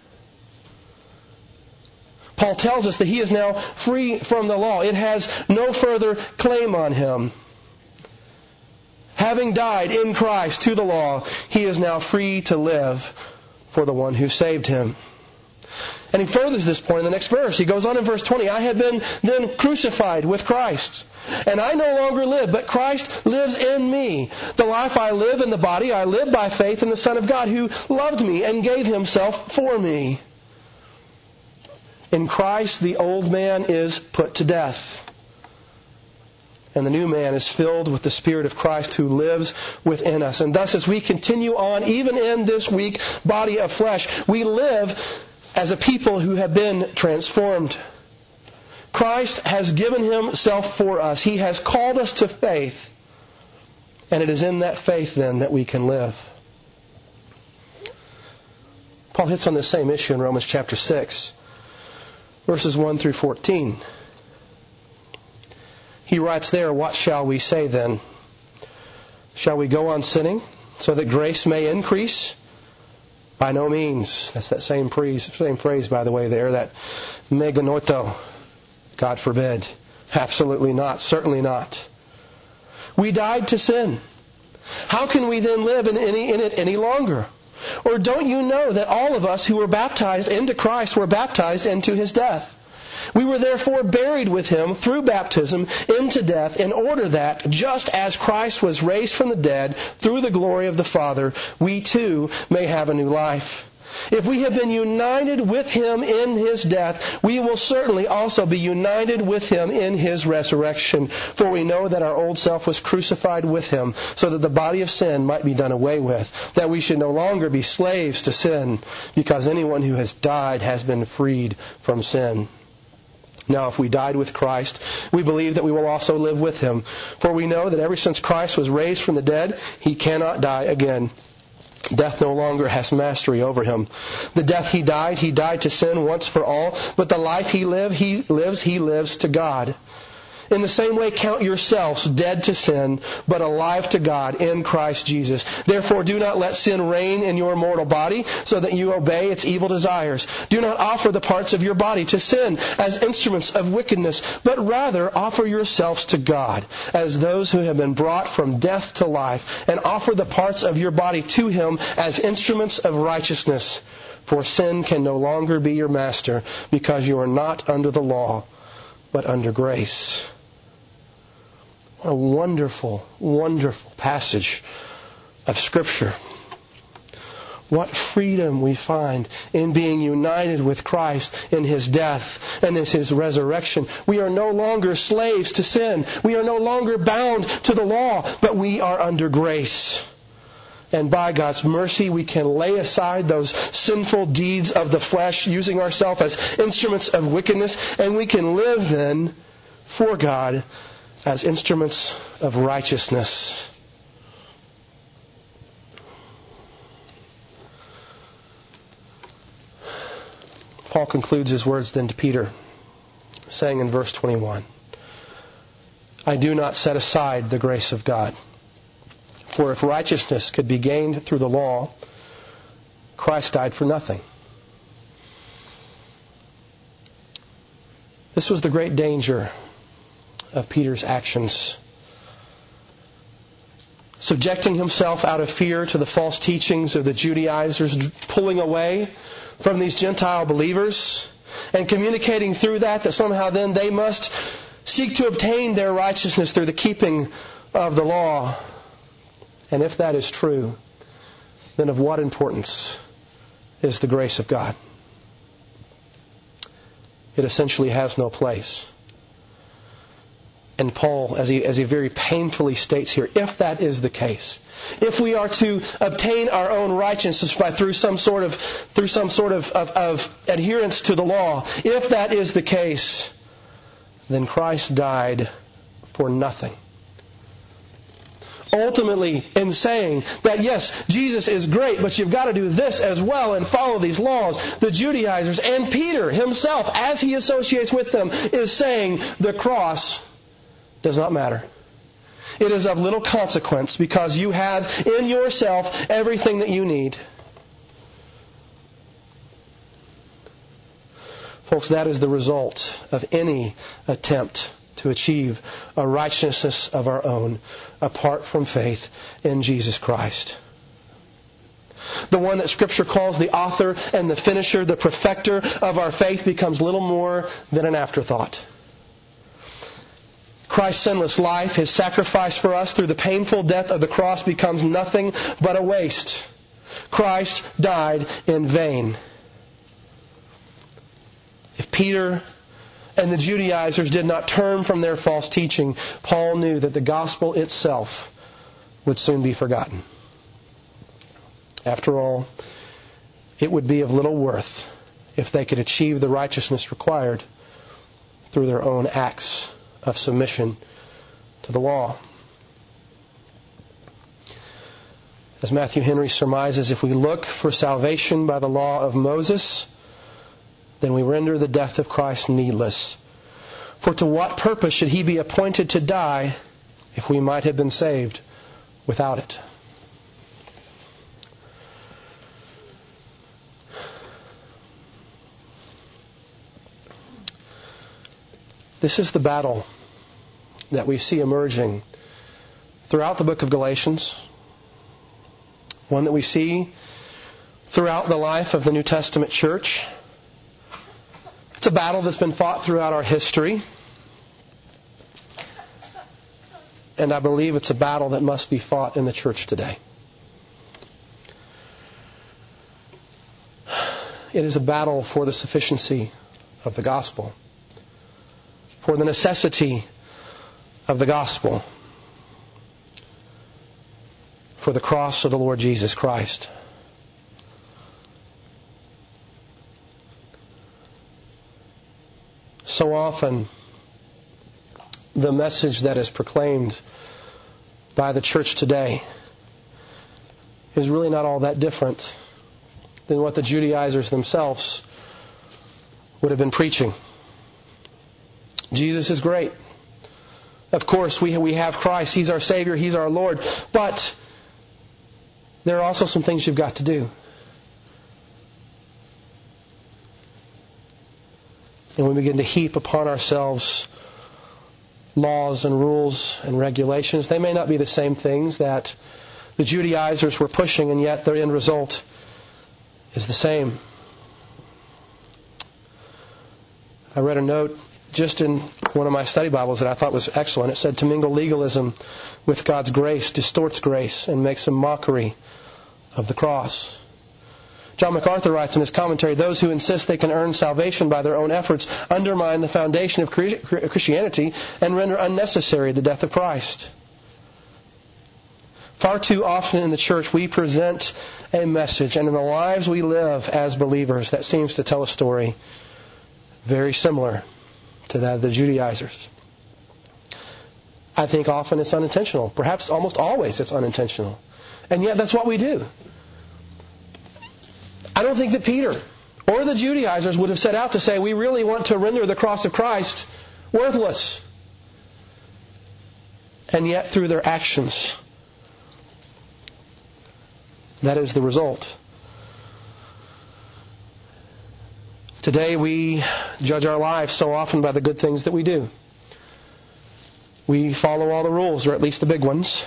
Paul tells us that he is now free from the law. It has no further claim on him. Having died in Christ to the law, he is now free to live for the one who saved him. And he furthers this point in the next verse. He goes on in verse twenty, I have been then crucified with Christ, and I no longer live, but Christ lives in me. The life I live in the body, I live by faith in the Son of God who loved me and gave himself for me. In Christ, the old man is put to death, and the new man is filled with the Spirit of Christ who lives within us. And thus, as we continue on, even in this weak body of flesh, we live as a people who have been transformed. Christ has given himself for us. He has called us to faith, and it is in that faith then that we can live. Paul hits on this same issue in Romans chapter six. Verses one through fourteen. He writes there, what shall we say then? Shall we go on sinning so that grace may increase? By no means. That's that same phrase, same phrase by the way there, that meganoito. God forbid. Absolutely not. Certainly not. We died to sin. How can we then live in, any, in it any longer? Or don't you know that all of us who were baptized into Christ were baptized into his death? We were therefore buried with him through baptism into death, in order that, just as Christ was raised from the dead through the glory of the Father, we too may have a new life. If we have been united with him in his death, we will certainly also be united with him in his resurrection. For we know that our old self was crucified with him, so that the body of sin might be done away with, that we should no longer be slaves to sin, because anyone who has died has been freed from sin. Now, if we died with Christ, we believe that we will also live with Him. For we know that ever since Christ was raised from the dead, He cannot die again. Death no longer has mastery over Him. The death He died, He died to sin once for all. But the life He live, He lives, He lives to God. In the same way, count yourselves dead to sin, but alive to God in Christ Jesus. Therefore, do not let sin reign in your mortal body, so that you obey its evil desires. Do not offer the parts of your body to sin as instruments of wickedness, but rather offer yourselves to God as those who have been brought from death to life, and offer the parts of your body to Him as instruments of righteousness. For sin can no longer be your master, because you are not under the law, but under grace. What a wonderful, wonderful passage of Scripture. What freedom we find in being united with Christ in His death and in His resurrection. We are no longer slaves to sin. We are no longer bound to the law, but we are under grace. And by God's mercy, we can lay aside those sinful deeds of the flesh, using ourselves as instruments of wickedness, and we can live then for God as instruments of righteousness. Paul concludes his words then to Peter, saying in verse twenty-one, I do not set aside the grace of God. For if righteousness could be gained through the law, Christ died for nothing. This was the great danger of Peter's actions. Subjecting himself out of fear to the false teachings of the Judaizers, pulling away from these Gentile believers, and communicating through that that somehow then they must seek to obtain their righteousness through the keeping of the law. And if that is true, then of what importance is the grace of God? It essentially has no place. And Paul, as he, as he very painfully states here, if that is the case, if we are to obtain our own righteousness by through some sort of through some sort of, of, of adherence to the law, if that is the case, then Christ died for nothing. Ultimately, in saying that yes, Jesus is great, but you've got to do this as well and follow these laws, the Judaizers and Peter himself, as he associates with them, is saying the cross does not matter. It is of little consequence because you have in yourself everything that you need. Folks, that is the result of any attempt to achieve a righteousness of our own apart from faith in Jesus Christ. The one that Scripture calls the author and the finisher, the perfecter of our faith, becomes little more than an afterthought. Christ's sinless life, His sacrifice for us through the painful death of the cross, becomes nothing but a waste. Christ died in vain. If Peter and the Judaizers did not turn from their false teaching, Paul knew that the gospel itself would soon be forgotten. After all, it would be of little worth if they could achieve the righteousness required through their own acts of submission to the law. As Matthew Henry surmises, if we look for salvation by the law of Moses, then we render the death of Christ needless. For to what purpose should He be appointed to die if we might have been saved without it? This is the battle that we see emerging throughout the book of Galatians. One that we see throughout the life of the New Testament church. It's a battle that's been fought throughout our history. And I believe it's a battle that must be fought in the church today. It is a battle for the sufficiency of the gospel, for the necessity of the gospel, for the cross of the Lord Jesus Christ. So often, the message that is proclaimed by the church today is really not all that different than what the Judaizers themselves would have been preaching. Jesus is great. Of course, we we have Christ. He's our Savior. He's our Lord. But there are also some things you've got to do. And we begin to heap upon ourselves laws and rules and regulations. They may not be the same things that the Judaizers were pushing, and yet their end result is the same. I read a note just in one of my study Bibles that I thought was excellent. It said, to mingle legalism with God's grace distorts grace and makes a mockery of the cross. John MacArthur writes in his commentary, those who insist they can earn salvation by their own efforts undermine the foundation of Christianity and render unnecessary the death of Christ. Far too often in the church we present a message, and in the lives we live as believers, that seems to tell a story very similar to that of the Judaizers. I think often it's unintentional. Perhaps almost always it's unintentional. And yet that's what we do. I don't think that Peter or the Judaizers would have set out to say, we really want to render the cross of Christ worthless. And yet through their actions, that is the result. Today we judge our lives so often by the good things that we do. We follow all the rules, or at least the big ones.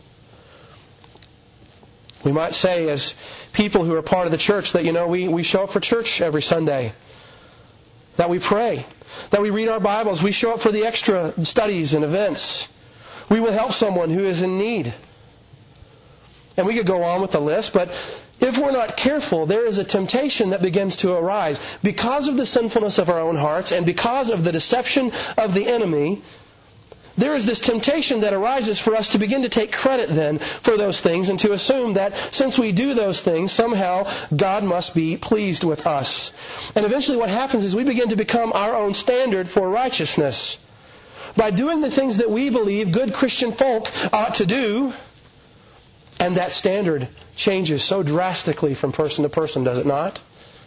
We might say as people who are part of the church that, you know, we, we show up for church every Sunday. That we pray. That we read our Bibles. We show up for the extra studies and events. We will help someone who is in need. And we could go on with the list, but if we're not careful, there is a temptation that begins to arise. Because of the sinfulness of our own hearts and because of the deception of the enemy, there is this temptation that arises for us to begin to take credit then for those things and to assume that since we do those things, somehow God must be pleased with us. And eventually what happens is we begin to become our own standard for righteousness. By doing the things that we believe good Christian folk ought to do, and that standard changes so drastically from person to person, does it not?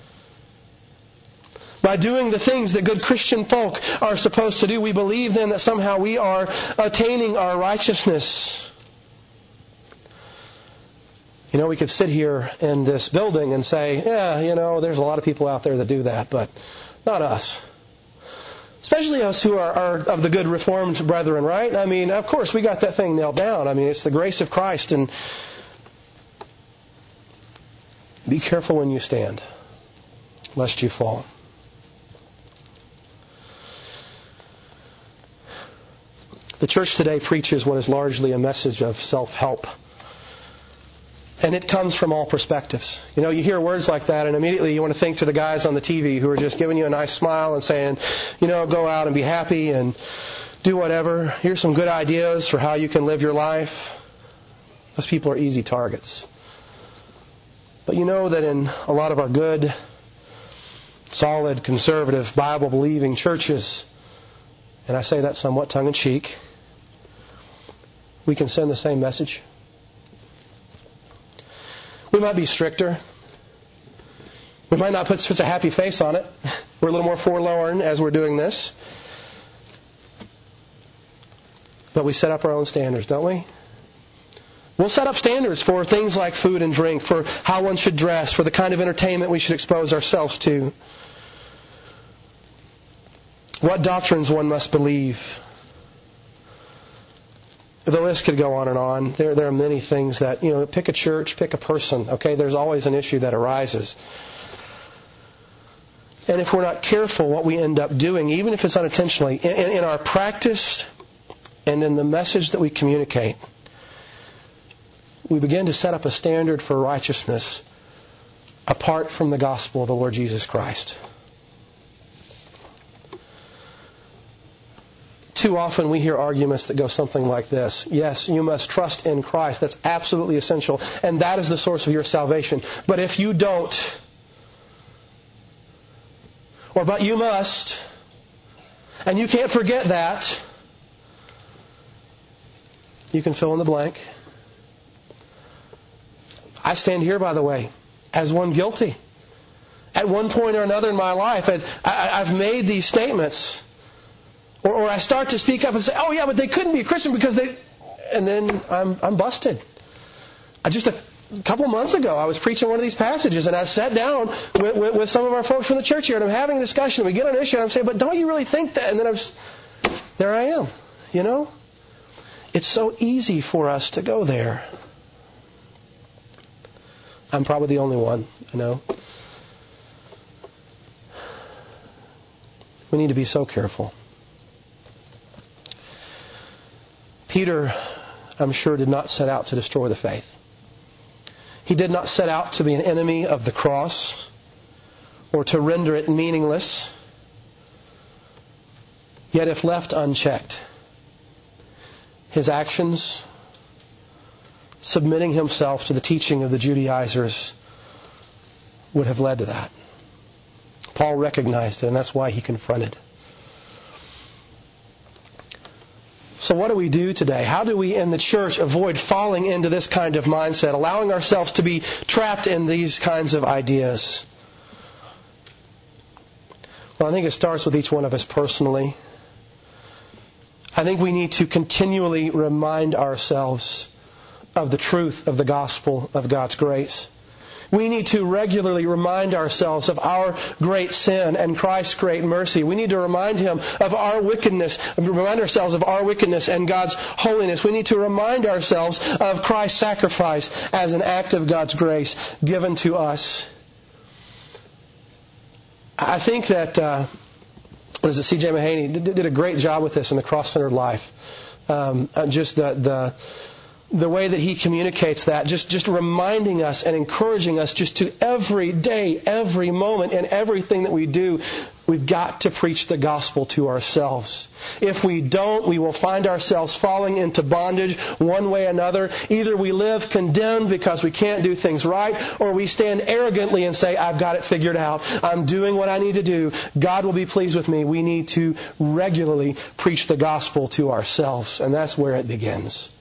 By doing the things that good Christian folk are supposed to do, we believe then that somehow we are attaining our righteousness. You know, we could sit here in this building and say, yeah, you know, there's a lot of people out there that do that, but not us. Especially us who are, are of the good Reformed brethren, right? I mean, of course, we got that thing nailed down. I mean, it's the grace of Christ, and be careful when you stand, lest you fall. The church today preaches what is largely a message of self-help. And it comes from all perspectives. You know, you hear words like that and immediately you want to think to the guys on the T V who are just giving you a nice smile and saying, you know, go out and be happy and do whatever. Here's some good ideas for how you can live your life. Those people are easy targets. But you know that in a lot of our good, solid, conservative, Bible-believing churches, and I say that somewhat tongue-in-cheek, we can send the same message. We might be stricter. We might not put such a happy face on it. We're a little more forlorn as we're doing this. But we set up our own standards, don't we? We'll set up standards for things like food and drink, for how one should dress, for the kind of entertainment we should expose ourselves to, what doctrines one must believe. The list could go on and on. There, there are many things that, you know, pick a church, pick a person. Okay, there's always an issue that arises. And if we're not careful, what we end up doing, even if it's unintentionally, in, in our practice and in the message that we communicate, we begin to set up a standard for righteousness apart from the gospel of the Lord Jesus Christ. Too often we hear arguments that go something like this. Yes, you must trust in Christ. That's absolutely essential. And that is the source of your salvation. But if you don't, or but you must, and you can't forget that, you can fill in the blank. I stand here, by the way, as one guilty. At one point or another in my life, I, I've made these statements. Or, or I start to speak up and say, oh yeah, but they couldn't be a Christian because they... And then I'm, I'm busted. I just a couple months ago, I was preaching one of these passages, and I sat down with, with, with some of our folks from the church here, and I'm having a discussion. We get on an issue, and I'm saying, but don't you really think that? And then I was, there I am, you know? It's so easy for us to go there. I'm probably the only one, I know. We need to be so careful. Peter, I'm sure, did not set out to destroy the faith. He did not set out to be an enemy of the cross or to render it meaningless. Yet if left unchecked, his actions, submitting himself to the teaching of the Judaizers, would have led to that. Paul recognized it, and that's why he confronted. So what do we do today? How do we in the church avoid falling into this kind of mindset, allowing ourselves to be trapped in these kinds of ideas? Well, I think it starts with each one of us personally. I think we need to continually remind ourselves of the truth of the gospel of God's grace. We need to regularly remind ourselves of our great sin and Christ's great mercy. We need to remind Him of our wickedness, remind ourselves of our wickedness and God's holiness. We need to remind ourselves of Christ's sacrifice as an act of God's grace given to us. I think that, uh, what is it, C J Mahaney did, did a great job with this in The Cross-Centered Life. Um, just the, the The way that he communicates that, just, just reminding us and encouraging us just to every day, every moment, and everything that we do, we've got to preach the gospel to ourselves. If we don't, we will find ourselves falling into bondage one way or another. Either we live condemned because we can't do things right, or we stand arrogantly and say, I've got it figured out. I'm doing what I need to do. God will be pleased with me. We need to regularly preach the gospel to ourselves, and that's where it begins.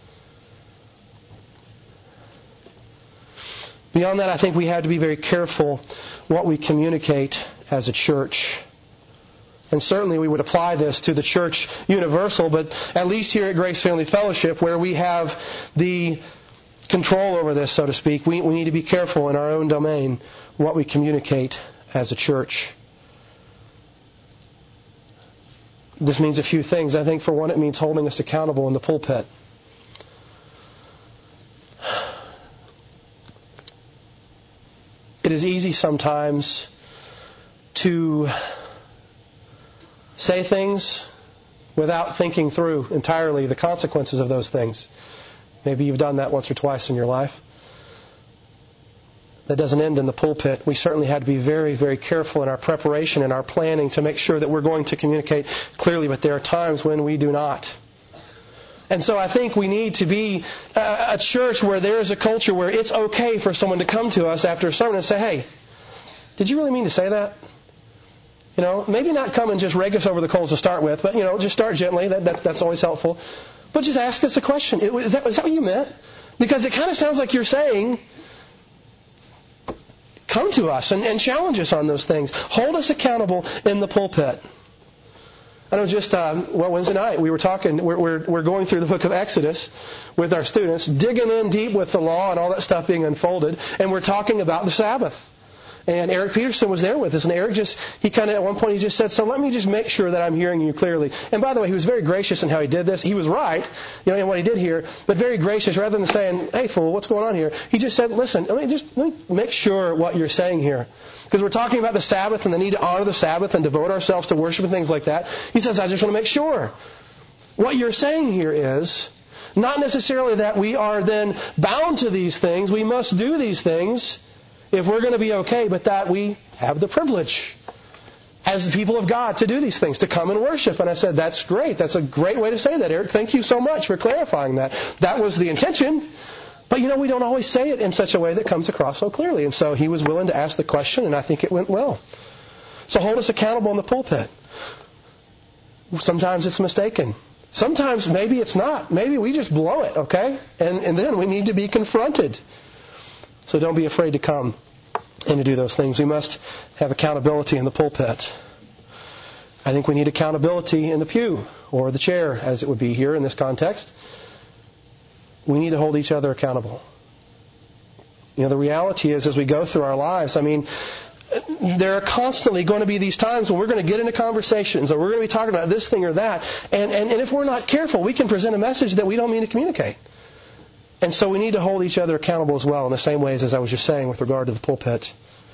Beyond that, I think we have to be very careful what we communicate as a church. And certainly we would apply this to the church universal, but at least here at Grace Family Fellowship, where we have the control over this, so to speak, we, we need to be careful in our own domain what we communicate as a church. This means a few things. I think for one, it means holding us accountable in the pulpit. It is easy sometimes to say things without thinking through entirely the consequences of those things. Maybe you've done that once or twice in your life. That doesn't end in the pulpit. We certainly had to be very, very careful in our preparation and our planning to make sure that we're going to communicate clearly, but there are times when we do not. And so I think we need to be a church where there is a culture where it's okay for someone to come to us after a sermon and say, hey, did you really mean to say that? You know, maybe not come and just rake us over the coals to start with, but, you know, just start gently. That, that That's always helpful. But just ask us a question. Is that, is that what you meant? Because it kind of sounds like you're saying, come to us and, and challenge us on those things. Hold us accountable in the pulpit. I know just, um, well, Wednesday night we were talking, we're, we're, we're going through the book of Exodus with our students, digging in deep with the law and all that stuff being unfolded, and we're talking about the Sabbath. And Eric Peterson was there with us, and Eric just, he kind of, at one point he just said, so let me just make sure that I'm hearing you clearly. And by the way, he was very gracious in how he did this. He was right, you know, in what he did here, but very gracious. Rather than saying, hey fool, what's going on here? He just said, listen, let me just, let me make sure what you're saying here. Because we're talking about the Sabbath and the need to honor the Sabbath and devote ourselves to worship and things like that. He says, I just want to make sure. What you're saying here is not necessarily that we are then bound to these things. We must do these things if we're going to be okay, but that we have the privilege as the people of God to do these things, to come and worship. And I said, that's great. That's a great way to say that, Eric. Thank you so much for clarifying that. That was the intention. But, you know, we don't always say it in such a way that comes across so clearly. And so he was willing to ask the question, and I think it went well. So hold us accountable in the pulpit. Sometimes it's mistaken. Sometimes maybe it's not. Maybe we just blow it, okay? And, and then we need to be confronted. So don't be afraid to come and to do those things. We must have accountability in the pulpit. I think we need accountability in the pew, or the chair, as it would be here in this context. We need to hold each other accountable. You know, the reality is, as we go through our lives, I mean, there are constantly going to be these times when we're going to get into conversations, or we're going to be talking about this thing or that, and, and, and if we're not careful, we can present a message that we don't mean to communicate. And so we need to hold each other accountable as well, in the same ways as I was just saying with regard to the pulpit.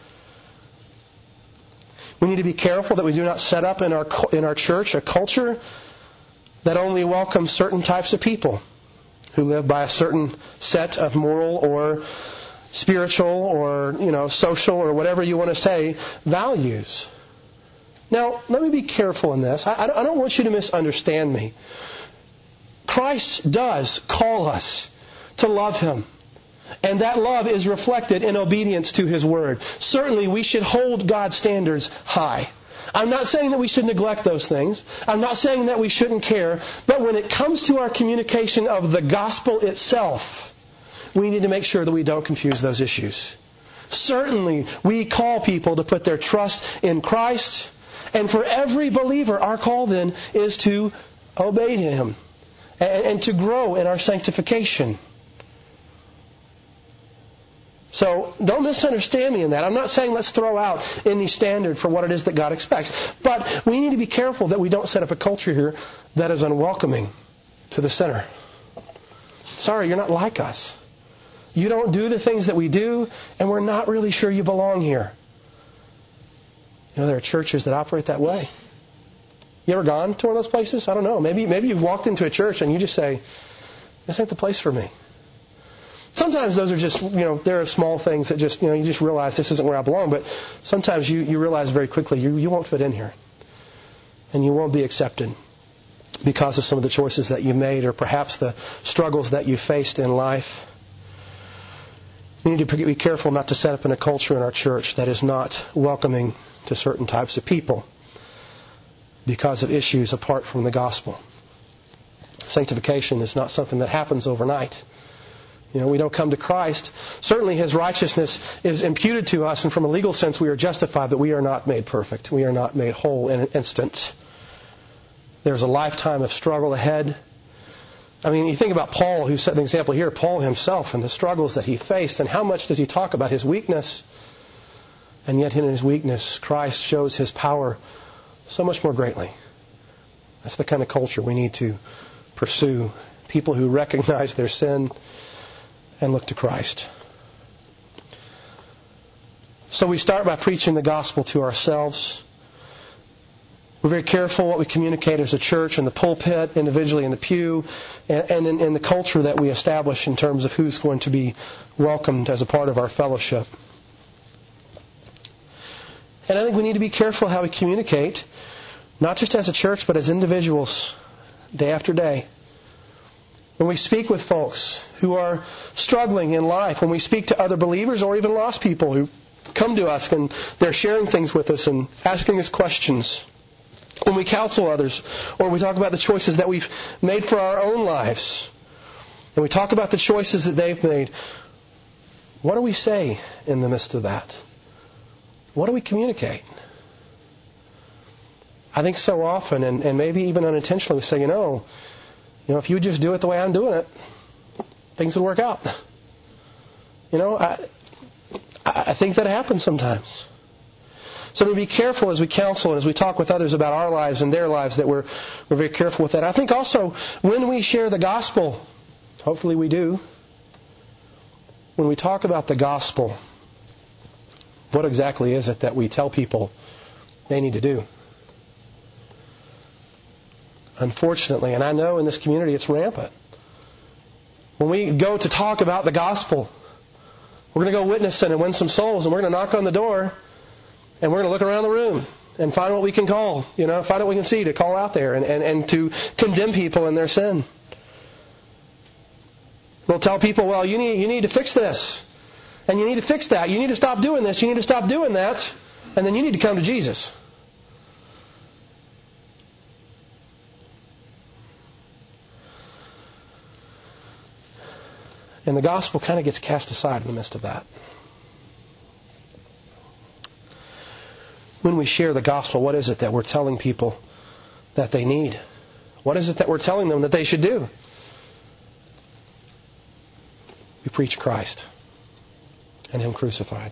We need to be careful that we do not set up in our in our church a culture that only welcomes certain types of people who live by a certain set of moral or spiritual or, you know, social or whatever you want to say values. Now, let me be careful in this. I, I don't want you to misunderstand me. Christ does call us to love Him. And that love is reflected in obedience to His Word. Certainly, we should hold God's standards high. I'm not saying that we should neglect those things. I'm not saying that we shouldn't care. But when it comes to our communication of the gospel itself, we need to make sure that we don't confuse those issues. Certainly, we call people to put their trust in Christ. And for every believer, our call then is to obey Him and, and to grow in our sanctification. So don't misunderstand me in that. I'm not saying let's throw out any standard for what it is that God expects. But we need to be careful that we don't set up a culture here that is unwelcoming to the sinner. Sorry, you're not like us. You don't do the things that we do, and we're not really sure you belong here. You know, there are churches that operate that way. You ever gone to one of those places? I don't know. Maybe maybe you've walked into a church and you just say, this ain't the place for me. Sometimes those are just, you know, there are small things that just, you know, you just realize this isn't where I belong. But sometimes you, you realize very quickly you, you won't fit in here. And you won't be accepted because of some of the choices that you made or perhaps the struggles that you faced in life. We need to be careful not to set up in a culture in our church that is not welcoming to certain types of people because of issues apart from the gospel. Sanctification is not something that happens overnight. You know, we don't come to Christ. Certainly His righteousness is imputed to us, and from a legal sense we are justified, but we are not made perfect. We are not made whole in an instant. There's a lifetime of struggle ahead. I mean, you think about Paul, who set an example here, Paul himself and the struggles that he faced, and how much does he talk about his weakness? And yet in his weakness, Christ shows His power so much more greatly. That's the kind of culture we need to pursue. People who recognize their sin and look to Christ. So we start by preaching the gospel to ourselves. We're very careful what we communicate as a church in the pulpit, individually in the pew, and in, in the culture that we establish in terms of who's going to be welcomed as a part of our fellowship. And I think we need to be careful how we communicate, not just as a church, but as individuals, day after day. When we speak with folks who are struggling in life, when we speak to other believers or even lost people who come to us and they're sharing things with us and asking us questions, when we counsel others, or we talk about the choices that we've made for our own lives, and we talk about the choices that they've made, what do we say in the midst of that? What do we communicate? I think so often, and, and maybe even unintentionally, we say, you know, you know, if you would just do it the way I'm doing it, things would work out. You know, I, I think that happens sometimes. So we be careful as we counsel and as we talk with others about our lives and their lives that we're we're very careful with that. I think also when we share the gospel, hopefully we do, when we talk about the gospel, what exactly is it that we tell people they need to do? Unfortunately, and I know in this community it's rampant. When we go to talk about the gospel, we're going to go witnessing and win some souls, and we're going to knock on the door, and we're going to look around the room and find what we can call, you know, find what we can see to call out there and, and, and to condemn people in their sin. We'll tell people, well, you need you need to fix this, and you need to fix that. You need to stop doing this. You need to stop doing that, and then you need to come to Jesus. And the gospel kind of gets cast aside in the midst of that. When we share the gospel, what is it that we're telling people that they need? What is it that we're telling them that they should do? We preach Christ and Him crucified.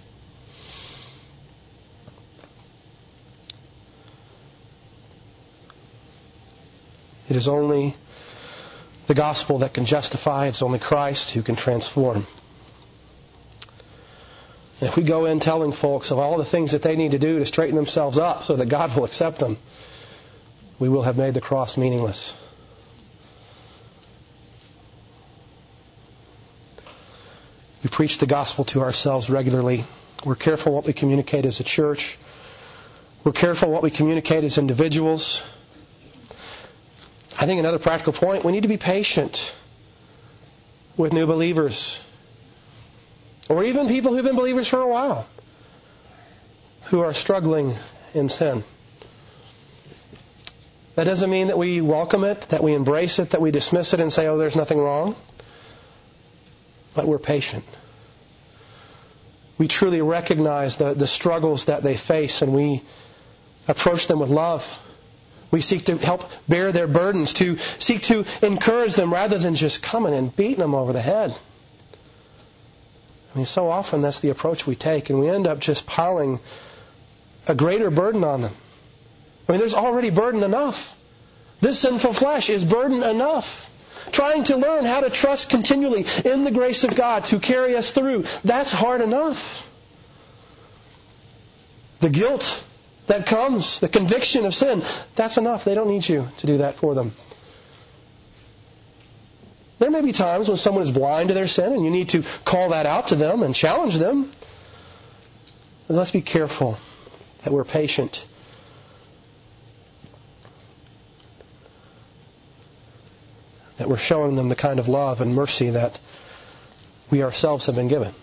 It is only the gospel that can justify. It's only Christ who can transform. And if we go in telling folks of all the things that they need to do to straighten themselves up so that God will accept them, we will have made the cross meaningless. We preach the gospel to ourselves regularly. We're careful what we communicate as a church. We're careful what we communicate as individuals. I think another practical point, we need to be patient with new believers. Or even people who've been believers for a while, who are struggling in sin. That doesn't mean that we welcome it, that we embrace it, that we dismiss it and say, oh, there's nothing wrong. But we're patient. We truly recognize the, the struggles that they face, and we approach them with love. We seek to help bear their burdens, to seek to encourage them rather than just coming and beating them over the head. I mean, so often that's the approach we take, and we end up just piling a greater burden on them. I mean, there's already burden enough. This sinful flesh is burden enough. Trying to learn how to trust continually in the grace of God to carry us through, that's hard enough. The guilt that comes, the conviction of sin, that's enough. They don't need you to do that for them. There may be times when someone is blind to their sin and you need to call that out to them and challenge them. But let's be careful that we're patient. That we're showing them the kind of love and mercy that we ourselves have been given.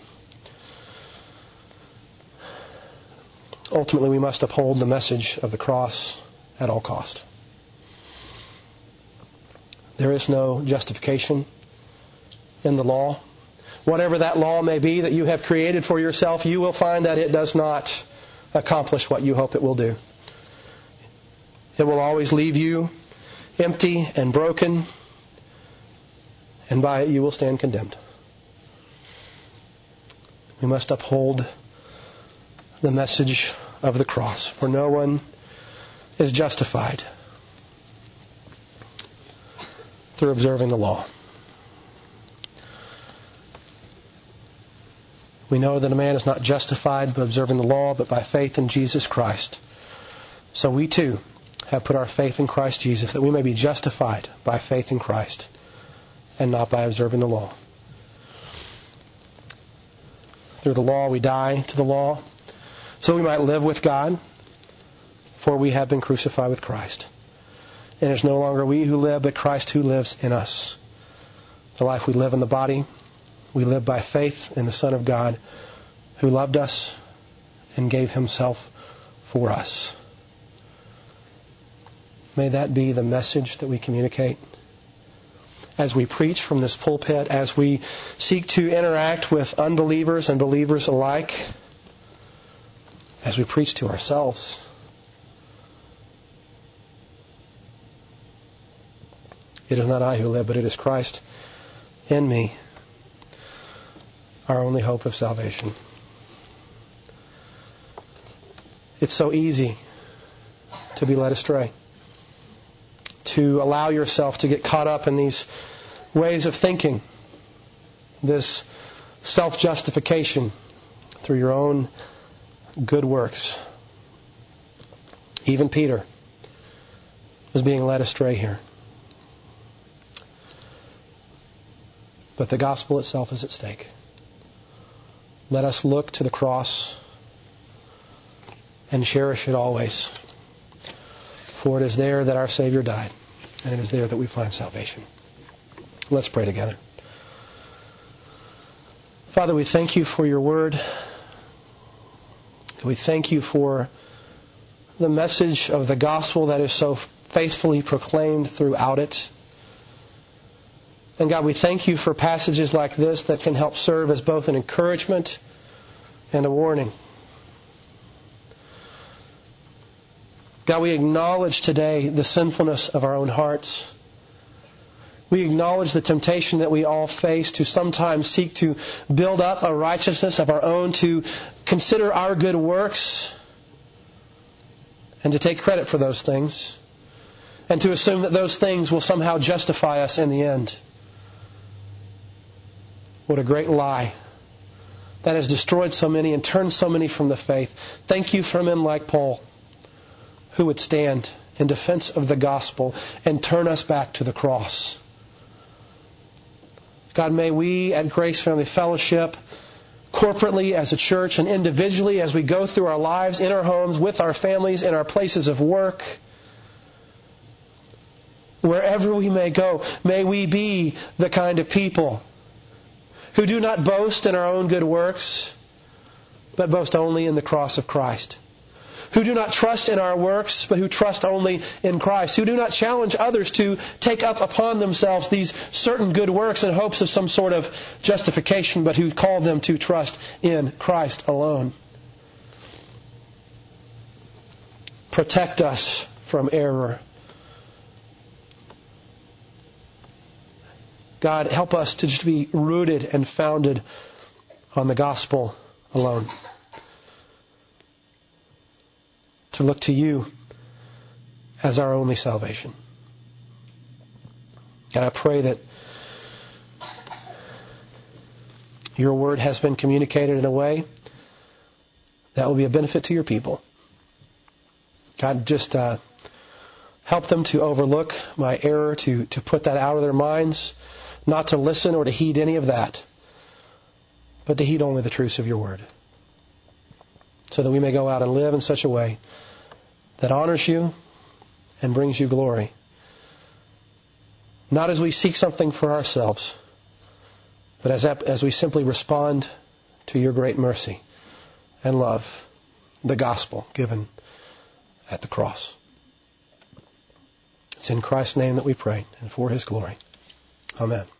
Ultimately, we must uphold the message of the cross at all cost. There is no justification in the law. Whatever that law may be that you have created for yourself, you will find that it does not accomplish what you hope it will do. It will always leave you empty and broken, and by it you will stand condemned. We must uphold the message of the cross, for no one is justified through observing the law. We know that a man is not justified by observing the law, but by faith in Jesus Christ. So we too have put our faith in Christ Jesus, that we may be justified by faith in Christ and not by observing the law. Through the law we die to the law, so we might live with God, for we have been crucified with Christ. And it's no longer we who live, but Christ who lives in us. The life we live in the body, we live by faith in the Son of God, who loved us and gave Himself for us. May that be the message that we communicate as we preach from this pulpit, as we seek to interact with unbelievers and believers alike, as we preach to ourselves. It is not I who live, but it is Christ in me, our only hope of salvation. It's so easy to be led astray, to allow yourself to get caught up in these ways of thinking, this self-justification through your own good works. Even Peter was being led astray here. But the gospel itself is at stake. Let us look to the cross and cherish it always. For it is there that our Savior died, and it is there that we find salvation. Let's pray together. Father, we thank You for Your word. We thank You for the message of the gospel that is so faithfully proclaimed throughout it. And God, we thank you for passages like this that can help serve as both an encouragement and a warning. God, we acknowledge today the sinfulness of our own hearts. We acknowledge the temptation that we all face to sometimes seek to build up a righteousness of our own, to consider our good works, and to take credit for those things, and to assume that those things will somehow justify us in the end. What a great lie. That has destroyed so many and turned so many from the faith. Thank you for men like Paul, who would stand in defense of the gospel and turn us back to the cross. God, may we at Grace Family Fellowship, corporately as a church and individually as we go through our lives, in our homes, with our families, in our places of work, wherever we may go, may we be the kind of people who do not boast in our own good works, but boast only in the cross of Christ. Who do not trust in our works, but who trust only in Christ. Who do not challenge others to take up upon themselves these certain good works in hopes of some sort of justification, but who call them to trust in Christ alone. Protect us from error. God, help us to just be rooted and founded on the gospel alone. To look to you as our only salvation. God, I pray that your word has been communicated in a way that will be a benefit to your people. God, just uh, help them to overlook my error, to, to put that out of their minds, not to listen or to heed any of that, but to heed only the truths of your word, so that we may go out and live in such a way that honors you and brings you glory. Not as we seek something for ourselves, but as, as we simply respond to your great mercy and love, the gospel given at the cross. It's in Christ's name that we pray, and for His glory. Amen.